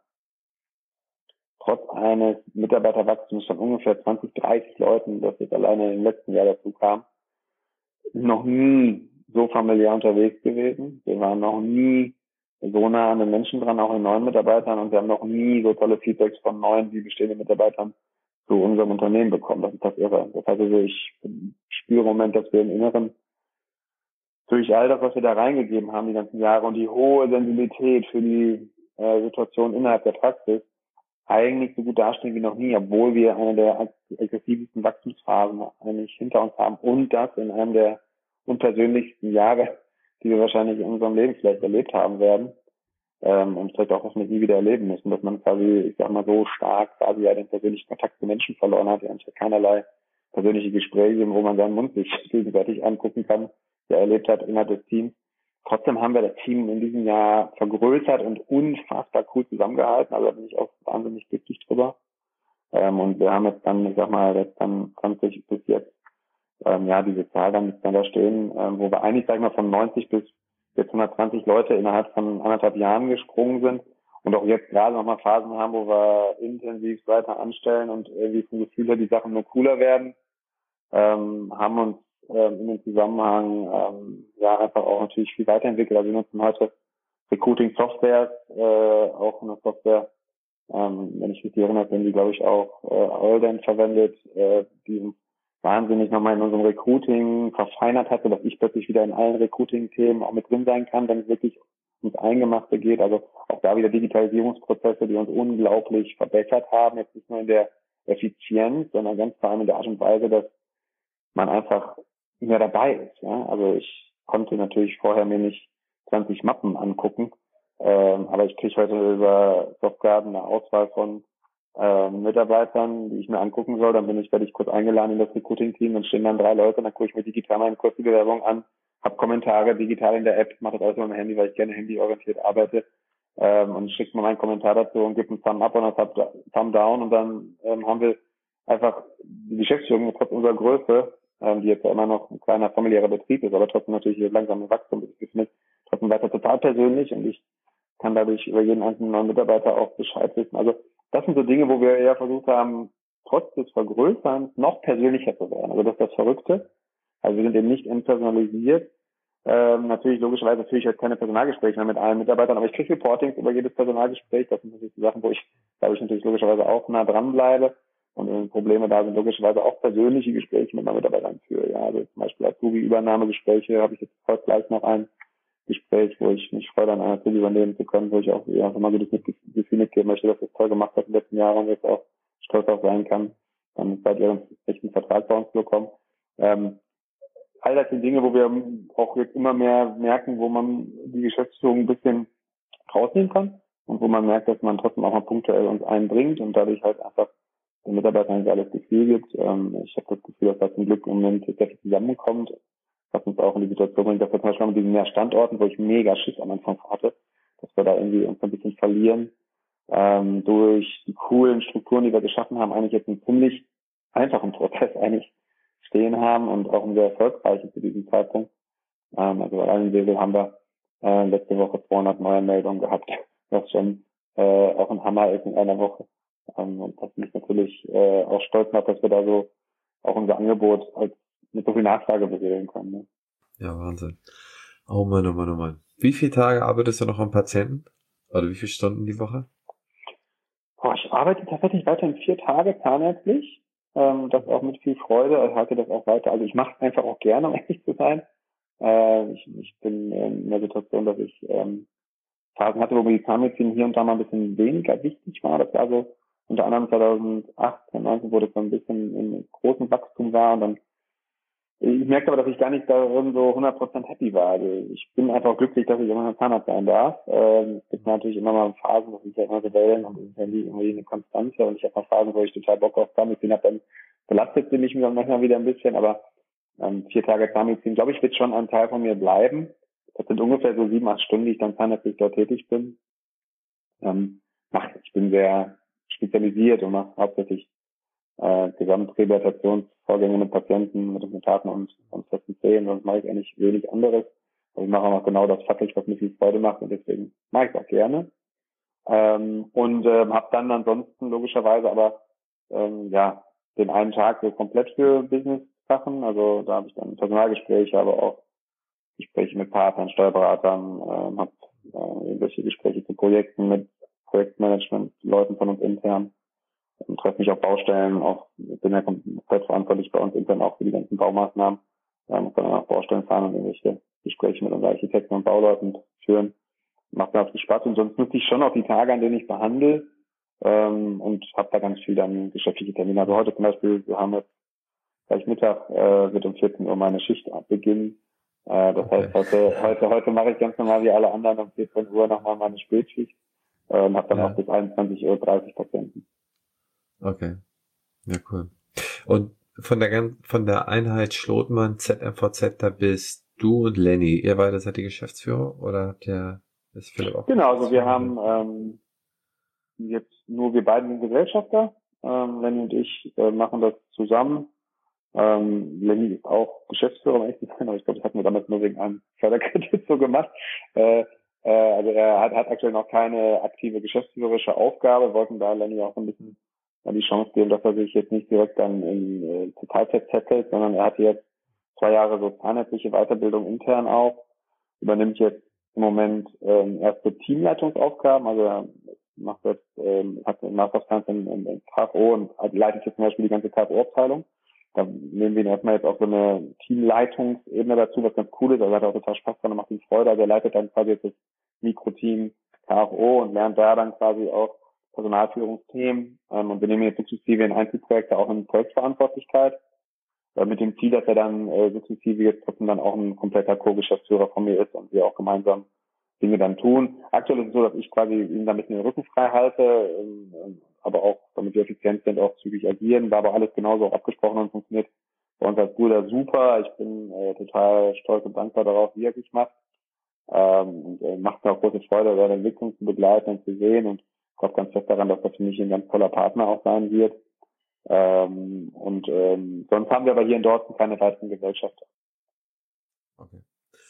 trotz eines Mitarbeiterwachstums von ungefähr zwanzig, dreißig Leuten, das jetzt alleine im letzten Jahr dazu kam, noch nie so familiär unterwegs gewesen. Wir waren noch nie so nah an den Menschen dran, auch in neuen Mitarbeitern, und wir haben noch nie so tolle Feedbacks von neuen wie bestehenden Mitarbeitern zu unserem Unternehmen bekommen. Das ist das Irre. Das heißt also, ich spüre im Moment, dass wir im Inneren durch all das, was wir da reingegeben haben die ganzen Jahre und die hohe Sensibilität für die äh, Situation innerhalb der Praxis eigentlich so gut dastehen wie noch nie, obwohl wir eine der aggressivsten Wachstumsphasen eigentlich hinter uns haben und das in einem der unpersönlichsten Jahre, die wir wahrscheinlich in unserem Leben vielleicht erlebt haben werden ähm, und vielleicht auch hoffentlich nie wieder erleben müssen, dass man quasi, ich sag mal, so stark quasi ja den persönlichen Kontakt zu Menschen verloren hat, ja eigentlich keinerlei persönliche Gespräche, wo man seinen Mund sich gegenseitig angucken kann, der erlebt hat innerhalb des Teams. Trotzdem haben wir das Team in diesem Jahr vergrößert und unfassbar cool zusammengehalten. Also da bin ich auch wahnsinnig glücklich drüber. Ähm, und wir haben jetzt dann, ich sag mal, jetzt dann zwanzig bis jetzt, ähm, ja, diese Zahl dann jetzt dann da stehen, ähm, wo wir eigentlich, sag ich mal, von neunzig bis jetzt hundertzwanzig Leute innerhalb von anderthalb Jahren gesprungen sind und auch jetzt gerade nochmal Phasen haben, wo wir intensiv weiter anstellen und irgendwie vom Gefühl her die Sachen nur cooler werden, ähm, haben uns in dem Zusammenhang ähm, ja einfach auch natürlich viel weiterentwickelt. Also wir nutzen heute Recruiting-Software, äh, auch eine Software, ähm, wenn ich mich erinnere, sind die, glaube ich, auch äh, Alden verwendet, äh, die uns wahnsinnig nochmal in unserem Recruiting verfeinert hat, sodass ich plötzlich wieder in allen Recruiting-Themen auch mit drin sein kann, wenn es wirklich ums Eingemachte geht. Also auch da wieder Digitalisierungsprozesse, die uns unglaublich verbessert haben, jetzt nicht nur in der Effizienz, sondern ganz vor allem in der Art und Weise, dass man einfach mehr dabei ist. Ja? Also ich konnte natürlich vorher mir nicht zwanzig Mappen angucken, ähm, aber ich kriege heute über Software eine Auswahl von ähm, Mitarbeitern, die ich mir angucken soll. Dann bin ich, werde ich kurz eingeladen in das Recruiting-Team, dann stehen dann drei Leute, dann gucke ich mir digital meine kurze Bewerbung an, habe Kommentare digital in der App, mache das alles mit meinem Handy, weil ich gerne handyorientiert arbeite, ähm, und schicke mir meinen Kommentar dazu und gebe einen Thumb up und einen Thumb down und dann ähm, haben wir einfach die Geschäftsführung trotz unserer Größe, die jetzt ja immer noch ein kleiner familiärer Betrieb ist, aber trotzdem natürlich langsam im Wachstum befindet, trotzdem weiter total persönlich und ich kann dadurch über jeden einzelnen neuen Mitarbeiter auch Bescheid wissen. Also das sind so Dinge, wo wir eher versucht haben, trotz des Vergrößerns noch persönlicher zu werden. Also das ist das Verrückte. Also wir sind eben nicht entpersonalisiert, Ähm, natürlich, logischerweise führe ich halt keine Personalgespräche mehr mit allen Mitarbeitern, aber ich kriege Reportings über jedes Personalgespräch. Das sind natürlich die Sachen, wo ich, glaube ich, natürlich logischerweise auch nah dran bleibe. Und wenn Probleme da sind, logischerweise auch persönliche Gespräche mit meinen Mitarbeitern führe. Ja, also zum Beispiel Azubi-Übernahmegespräche habe ich jetzt heute gleich noch ein Gespräch, wo ich mich freue, an einer Azubi übernehmen zu können, wo ich auch einfach mal so das Gefühl mitgeben möchte, dass das toll gemacht hat in den letzten Jahren und jetzt auch stolz auf sein kann, dann seit ihrem echten Vertrag bei uns zu bekommen. Ähm, all das sind Dinge, wo wir auch jetzt immer mehr merken, wo man die Geschäftsführung ein bisschen rausnehmen kann und wo man merkt, dass man trotzdem auch mal punktuell uns einbringt und dadurch halt einfach den Mitarbeitern ein alles Gefühl gibt. Ähm, ich habe das Gefühl, dass da zum Glück im Moment sehr viel zusammenkommt, was uns auch in die Situation bringt, dass wir zum Beispiel mit diesen mehr Standorten, wo ich mega Schiss am Anfang hatte, dass wir da irgendwie uns ein bisschen verlieren, ähm, durch die coolen Strukturen, die wir geschaffen haben, eigentlich jetzt einen ziemlich einfachen Prozess eigentlich stehen haben und auch einen sehr erfolgreichen zu diesem Zeitpunkt. Ähm, also bei allen Segel haben wir äh, letzte Woche zweihundert neue Meldungen gehabt, was schon äh, auch ein Hammer ist in einer Woche. Ähm, und das mich natürlich äh, auch stolz macht, dass wir da so auch unser Angebot als mit so viel Nachfrage beseelen können. Ne? Ja, Wahnsinn. Oh Mann, oh Mann, oh Mann. Wie viele Tage arbeitest du noch am Patienten? Oder wie viele Stunden die Woche? Boah, ich arbeite tatsächlich weiterhin vier Tage zahnärztlich. Ähm, das auch mit viel Freude. Ich halte das auch weiter. Also ich mache es einfach auch gerne, um ehrlich zu sein. Äh, ich, ich bin in der Situation, dass ich ähm, Phasen hatte, wo mir die Zahnmedizin hier und da mal ein bisschen weniger wichtig war. Das war so unter anderem zweitausendachtzehn, neunzehn, wo das so ein bisschen im großen Wachstum war. Und dann, ich merkte aber, dass ich gar nicht darin so hundert Prozent happy war. Also ich bin einfach glücklich, dass ich immer ein Zahnarzt sein darf. Ähm, es gibt natürlich immer mal Phasen, das sind ja immer so Wellen und das ist ja nie irgendwie eine Konstante. Und ich habe mal Phasen, wo ich total Bock auf Zahnmedizin habe, dann belastet sie mich manchmal wieder ein bisschen. Aber ähm, vier Tage Zahnmedizin, glaube ich, wird schon ein Teil von mir bleiben. Das sind ungefähr so sieben, acht Stunden, die ich dann zahnärztlich dort tätig bin. Ähm, mach, ich bin sehr spezialisiert und mache hauptsächlich äh, Gesamtrehabilitationsvorgänge mit Patienten, mit Implantaten und, und festen Zähnen, sonst mache ich eigentlich wenig anderes. Aber ich mache auch noch genau das fachlich, was mir viel Freude macht und deswegen mache ich es auch gerne. Ähm, und ähm, habe dann ansonsten logischerweise aber ähm, ja den einen Tag so komplett für Business-Sachen, also da habe ich dann Personalgespräche, aber auch Gespräche mit Partnern, Steuerberatern, ähm, habe äh, irgendwelche Gespräche zu Projekten mit Projektmanagement, Leuten von uns intern, und treffe mich auf Baustellen, auch ich bin ja komplett verantwortlich bei uns intern auch für die ganzen Baumaßnahmen, ähm, muss dann auch Baustellen fahren und irgendwelche Gespräche mit unseren Architekten und Bauleuten führen. Macht mir auch viel Spaß und sonst nutze ich schon auch die Tage, an denen ich behandle ähm, und habe da ganz viel dann geschäftliche Termine. Also heute zum Beispiel, wir haben jetzt gleich Mittag, äh, wird um vierzehn Uhr meine Schicht beginnen. Äh, das Okay. heißt, heute, heute, heute mache ich ganz normal wie alle anderen um vierzehn Uhr nochmal meine Spätschicht äh, und habe dann Ja. auch bis einundzwanzig Uhr dreißig Patienten. Okay. Ja, cool. Und von der gan- von der Einheit Schlotmann Z M V Z, da bist du und Lenny. Ihr beide seid die Geschäftsführer oder habt ihr, ist Philipp auch Genau, also wir Geschäftsführer? haben ähm, jetzt nur wir beiden sind Gesellschafter. Ähm, Lenny und ich äh, machen das zusammen. Ähm, Lenny ist auch Geschäftsführer, um ehrlich zu sein, aber ich glaube, das hatten wir damals nur wegen einem Förderkredit so gemacht. Äh, äh, also er hat, hat aktuell noch keine aktive geschäftsführerische Aufgabe, wollten da Lenny auch ein bisschen äh, die Chance geben, dass er sich jetzt nicht direkt dann in äh, Totalzeit zettelt, sondern er hat jetzt zwei Jahre so zahnärztliche Weiterbildung intern auch, übernimmt jetzt im Moment ähm, erste Teamleitungsaufgaben, also er macht jetzt, ähm, hat einen Master of Science in, in, in K F O und leitet jetzt zum Beispiel die ganze K F O-Abteilung. Da nehmen wir ihn erstmal jetzt auch so eine Teamleitungsebene dazu, was ganz cool ist. Also hat er auch total Spaß dran und macht ihm Freude. Also er leitet dann quasi jetzt das Mikroteam K F O und lernt da dann quasi auch Personalführungsthemen. Ähm, und wir nehmen jetzt sukzessive in Einzelprojekte auch in Projektverantwortlichkeit. Äh, mit dem Ziel, dass er dann äh, sukzessive jetzt trotzdem dann auch ein kompletter Co-Geschäftsführer von mir ist und wir auch gemeinsam Dinge dann tun. Aktuell ist es so, dass ich quasi ihm da ein bisschen den Rücken frei halte, ähm, aber auch, damit wir effizient sind, auch zügig agieren. War aber alles genauso auch abgesprochen und funktioniert bei uns als Bruder super. Ich bin äh, total stolz und dankbar darauf, wie er sich macht. Ähm, und äh, macht mir auch große Freude, seine Entwicklung zu begleiten und zu sehen und ich glaube ganz fest daran, dass das für mich ein ganz toller Partner auch sein wird. Ähm, und ähm, sonst haben wir aber hier in Dortmund keine weiteren Gesellschafter. Okay.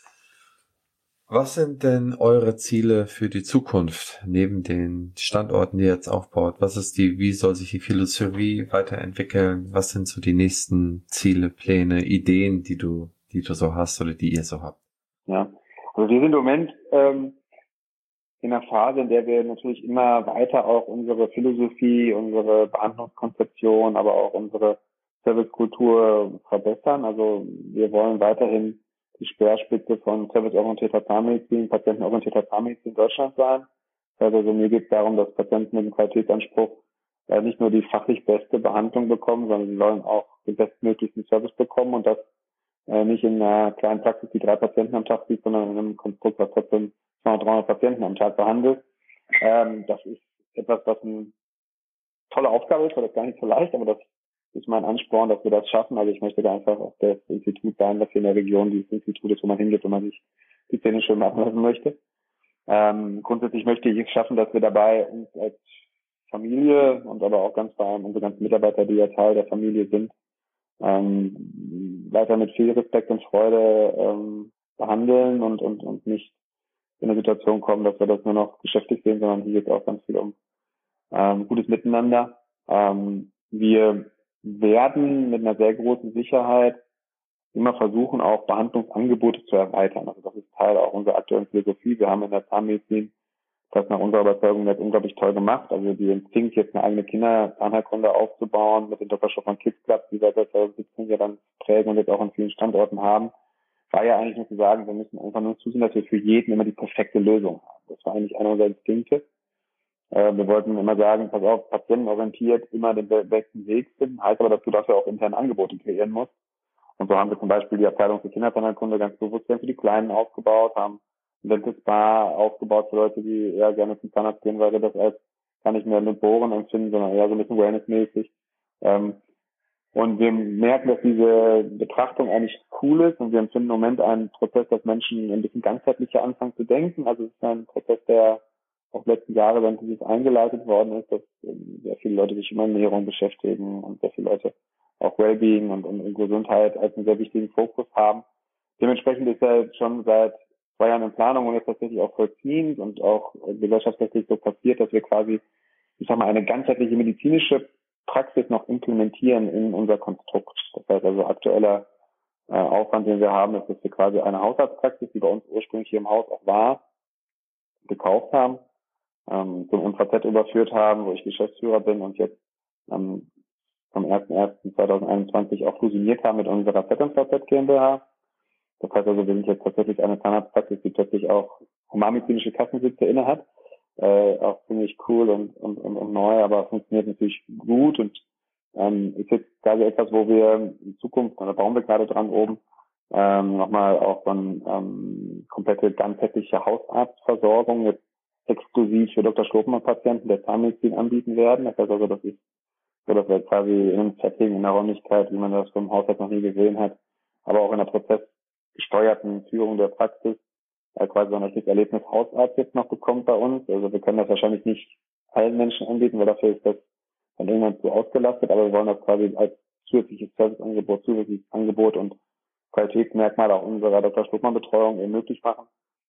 Was sind denn eure Ziele für die Zukunft neben den Standorten, die ihr jetzt aufbaut? Was ist die, wie soll sich die Philosophie weiterentwickeln? Was sind so die nächsten Ziele, Pläne, Ideen, die du, die du so hast oder die ihr so habt? Ja, also wir sind im Moment ähm, in einer Phase, in der wir natürlich immer weiter auch unsere Philosophie, unsere Behandlungskonzeption, aber auch unsere Servicekultur verbessern. Also wir wollen weiterhin die Speerspitze von serviceorientierter Zahnmedizin, patientenorientierter Zahnmedizin in Deutschland sein. Also mir geht es darum, dass Patienten mit dem Qualitätsanspruch äh, nicht nur die fachlich beste Behandlung bekommen, sondern sie sollen auch den bestmöglichen Service bekommen und das äh, nicht in einer kleinen Praxis, die drei Patienten am Tag sieht, sondern in einem Konstrukt, was trotzdem zweihundert, dreihundert Patienten am Tag behandelt. Ähm, das ist etwas, was eine tolle Aufgabe ist, weil das gar nicht so leicht, aber das ist mein Ansporn, dass wir das schaffen. Also ich möchte da einfach auf das Institut sein, dass hier in der Region dieses Institut ist, wo man hingeht, wenn man sich die Zähne schön machen lassen möchte. Ähm, grundsätzlich möchte ich es schaffen, dass wir dabei uns als Familie und aber auch ganz vor allem unsere ganzen Mitarbeiter, die ja Teil der Familie sind, ähm, weiter mit viel Respekt und Freude ähm, behandeln und, und, und nicht in eine Situation kommen, dass wir das nur noch geschäftlich sehen, sondern hier geht es auch ganz viel um ähm, gutes Miteinander. Ähm, wir werden mit einer sehr großen Sicherheit immer versuchen, auch Behandlungsangebote zu erweitern. Also das ist Teil auch unserer aktuellen Philosophie. Wir haben in der Zahnmedizin das nach unserer Überzeugung jetzt unglaublich toll gemacht. Also die Instinkt, jetzt eine eigene Kinderzahnheilkunde aufzubauen mit dem Doktor Schoppmann Kids Club, die wir seit zweitausendsiebzehn ja dann prägen und jetzt auch an vielen Standorten haben, war ja eigentlich nur zu sagen, wir müssen einfach nur zusehen, dass wir für jeden immer die perfekte Lösung haben. Das war eigentlich einer unserer Instinkte. Äh, wir wollten immer sagen, pass auf, patientenorientiert immer den be- besten Weg finden, heißt aber dazu, dass wir auch interne Angebote kreieren muss. Und so haben wir zum Beispiel die Abteilung für Kinderzahnheilkunde ganz bewusst für die Kleinen aufgebaut, haben ein Dental Spa aufgebaut für Leute, die eher gerne zum Zahnarzt gehen, weil wir das als gar nicht mehr mit Bohren empfinden, sondern eher so ein bisschen wellnessmäßig. Ähm, und wir merken, dass diese Betrachtung eigentlich cool ist und wir empfinden im Moment einen Prozess, dass Menschen ein bisschen ganzheitlicher anfangen zu denken. Also es ist ein Prozess, der auch letzten Jahre sehr intensiv eingeleitet worden ist, dass ähm, sehr viele Leute sich immer mit Ernährung beschäftigen und sehr viele Leute auch Wellbeing und, und, und Gesundheit als einen sehr wichtigen Fokus haben. Dementsprechend ist er jetzt schon seit zwei Jahren in Planung und jetzt tatsächlich auch vollziehend und auch gesellschaftsrechtlich so passiert, dass wir quasi, ich sag mal, eine ganzheitliche medizinische Praxis noch implementieren in unser Konstrukt. Das heißt also aktueller äh, Aufwand, den wir haben, ist, dass wir quasi eine Hausarztpraxis, die bei uns ursprünglich hier im Haus auch war, gekauft haben, ähm, zum M V Z überführt haben, wo ich Geschäftsführer bin und jetzt ähm, vom ersten ersten zweitausendeinundzwanzig auch fusioniert haben mit unserer Z M V Z GmbH. Das heißt also, wir sind jetzt tatsächlich eine Zahnarztpraxis, die plötzlich auch humanmedizinische Kassensitze inne hat. Äh, auch ziemlich cool und, und, und, und neu, aber funktioniert natürlich gut und ähm, ist jetzt quasi etwas, wo wir in Zukunft, oder bauen wir gerade dran oben, ähm, nochmal auch so eine ähm, komplette ganzheitliche Hausarztversorgung jetzt exklusiv für Doktor Schoppmann-Patienten der Zahnmedizin anbieten werden. Das heißt also, das ist so, dass wir quasi in einem Setting, in der Räumlichkeit, wie man das vom Hausarzt noch nie gesehen hat, aber auch in der prozessgesteuerten Führung der Praxis, äh, quasi so ein richtiges Erlebnis Hausarzt jetzt noch bekommt bei uns. Also wir können das wahrscheinlich nicht allen Menschen anbieten, weil dafür ist das dann irgendwann zu ausgelastet, aber wir wollen das quasi als zusätzliches Serviceangebot, zusätzliches Angebot und Qualitätsmerkmale auch unserer Doktor Schoppmann-Betreuung eben möglich machen.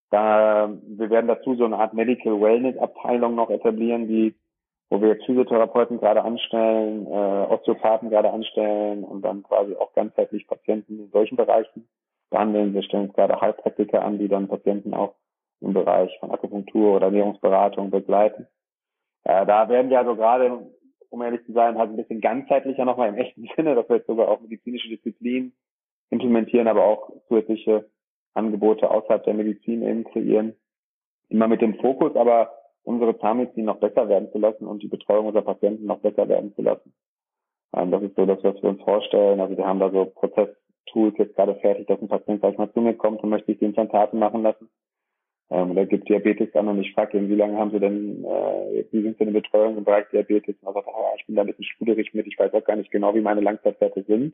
Da, wir werden dazu so eine Art Medical Wellness Abteilung noch etablieren, die, wo wir Physiotherapeuten gerade anstellen, äh, Osteopathen gerade anstellen und dann quasi auch ganzheitlich Patienten in solchen Bereichen behandeln. Wir stellen gerade Heilpraktiker an, die dann Patienten auch im Bereich von Akupunktur oder Ernährungsberatung begleiten. Äh, da werden wir also gerade, um ehrlich zu sein, halt ein bisschen ganzheitlicher nochmal im echten Sinne, dass wir jetzt sogar auch medizinische Disziplinen implementieren, aber auch zusätzliche Angebote außerhalb der Medizin eben kreieren. Immer mit dem Fokus, aber unsere Zahnmedizin noch besser werden zu lassen und die Betreuung unserer Patienten noch besser werden zu lassen. Ähm, das ist so das, was wir uns vorstellen. Also wir haben da so Prozesstools jetzt gerade fertig, dass ein Patient gleich mal zu mir kommt und möchte sich die Implantate machen lassen. Ähm, da gibt Diabetes an und ich frage ihn, wie lange haben Sie denn, äh, wie sind Sie in der Betreuung im Bereich Diabetes? Und er sagt, ah, ich bin da ein bisschen schwierig mit, ich weiß auch gar nicht genau, wie meine Langzeitwerte sind.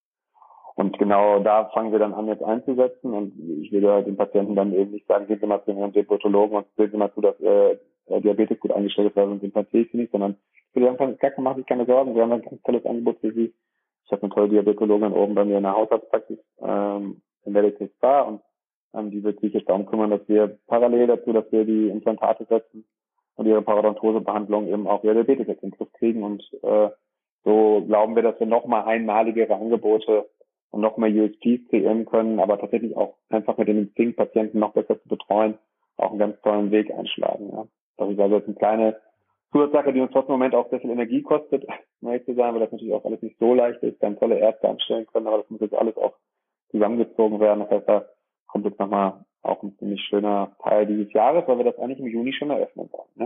Und genau da fangen wir dann an, jetzt einzusetzen. Und ich will ja den Patienten dann eben nicht sagen, gehen Sie mal zu Ihrem Diabetologen und sehen Sie mal zu, dass äh, Diabetes gut eingestellt ist, weil sonst implantiere ich Sie nicht, sondern ich will sagen, gar keine, mache ich keine Sorgen. Wir haben ein ganz tolles Angebot für Sie. Ich habe eine tolle Diabetologin oben bei mir in der Hausarztpraxis ähm, in Medical Spa und ähm, die wird sich jetzt darum kümmern, dass wir parallel dazu, dass wir die Implantate setzen und ihre Parodontosebehandlung eben auch ihre Diabetes jetzt in den Griff kriegen. Und äh, so glauben wir, dass wir nochmal einmaligere Angebote und noch mehr U S Ps kreieren können, aber tatsächlich auch einfach mit den Instinkt-Patienten noch besser zu betreuen, auch einen ganz tollen Weg einschlagen. Ja. Das ist also jetzt eine kleine Zusatzsache, die uns trotzdem im Moment auch sehr viel Energie kostet, um ehrlich zu sein, weil das natürlich auch alles nicht so leicht ist, dann tolle Ärzte anstellen können, aber das muss jetzt alles auch zusammengezogen werden. Das heißt, da kommt jetzt nochmal auch ein ziemlich schöner Teil dieses Jahres, weil wir das eigentlich im Juni schon eröffnen wollen. Ne?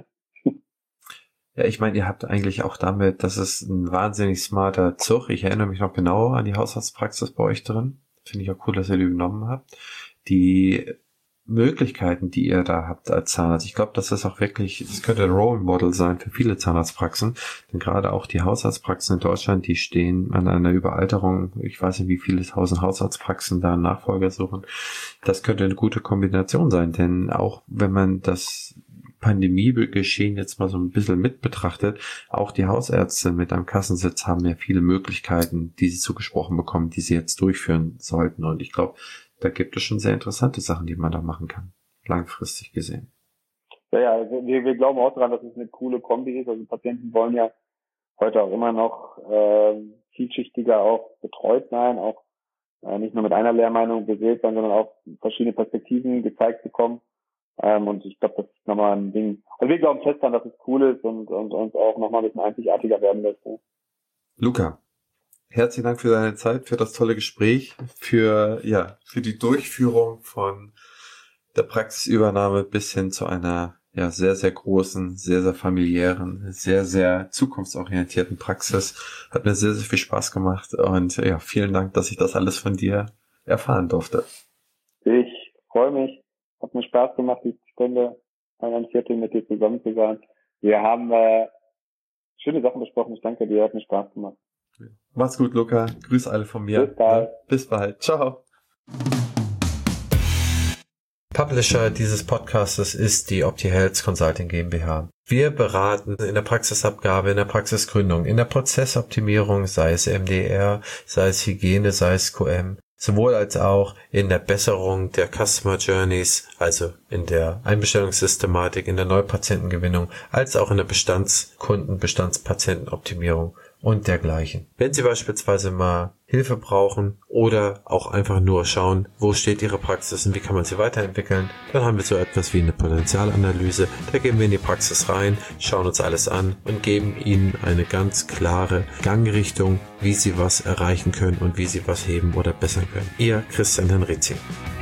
Ja, ich meine, ihr habt eigentlich auch damit, das ist ein wahnsinnig smarter Zug. Ich erinnere mich noch genau an die Hausarztpraxis bei euch drin. Finde ich auch cool, dass ihr die übernommen habt. Die Möglichkeiten, die ihr da habt als Zahnarzt. Ich glaube, das ist auch wirklich, das könnte ein Role Model sein für viele Zahnarztpraxen, denn gerade auch die Hausarztpraxen in Deutschland, die stehen an einer Überalterung. Ich weiß nicht, wie viele tausend Hausarztpraxen da einen Nachfolger suchen. Das könnte eine gute Kombination sein, denn auch wenn man das Pandemiegeschehen jetzt mal so ein bisschen mit betrachtet, auch die Hausärzte mit einem Kassensitz haben ja viele Möglichkeiten, die sie zugesprochen bekommen, die sie jetzt durchführen sollten. Und ich glaube, da gibt es schon sehr interessante Sachen, die man da machen kann, langfristig gesehen. Ja, ja, also wir, wir glauben auch daran, dass es eine coole Kombi ist. Also Patienten wollen ja heute auch immer noch äh, vielschichtiger auch betreut sein, auch äh, nicht nur mit einer Lehrmeinung beseelt sein, sondern auch verschiedene Perspektiven gezeigt bekommen. Ähm, und ich glaube, das ist nochmal ein Ding. Also wir glauben fest daran, dass es cool ist und, und uns auch nochmal ein bisschen einzigartiger werden lässt. Ja. Luca, herzlichen Dank für deine Zeit, für das tolle Gespräch, für, ja, für die Durchführung von der Praxisübernahme bis hin zu einer, ja, sehr, sehr großen, sehr, sehr familiären, sehr, sehr zukunftsorientierten Praxis. Hat mir sehr, sehr viel Spaß gemacht und ja, vielen Dank, dass ich das alles von dir erfahren durfte. Ich freue mich. Hat mir Spaß gemacht, die Stunde, ein Viertel mit dir zusammen zu sein. Wir haben äh, schöne Sachen besprochen. Ich danke dir, hat mir Spaß gemacht. Mach's gut, Luca. Grüß alle von mir. Bis bald. Ja, bis bald. Ciao. Publisher dieses Podcastes ist die OptiHealth Consulting GmbH. Wir beraten in der Praxisabgabe, in der Praxisgründung, in der Prozessoptimierung, sei es M D R, sei es Hygiene, sei es Q M, sowohl als auch in der Besserung der Customer Journeys, also in der Einbestellungssystematik, in der Neupatientengewinnung, als auch in der Bestandskunden-, Bestandspatientenoptimierung und dergleichen. Wenn Sie beispielsweise mal Hilfe brauchen oder auch einfach nur schauen, wo steht Ihre Praxis und wie kann man sie weiterentwickeln, dann haben wir so etwas wie eine Potenzialanalyse. Da gehen wir in die Praxis rein, schauen uns alles an und geben Ihnen eine ganz klare Gangrichtung, wie Sie was erreichen können und wie Sie was heben oder bessern können. Ihr Christian Henrizi.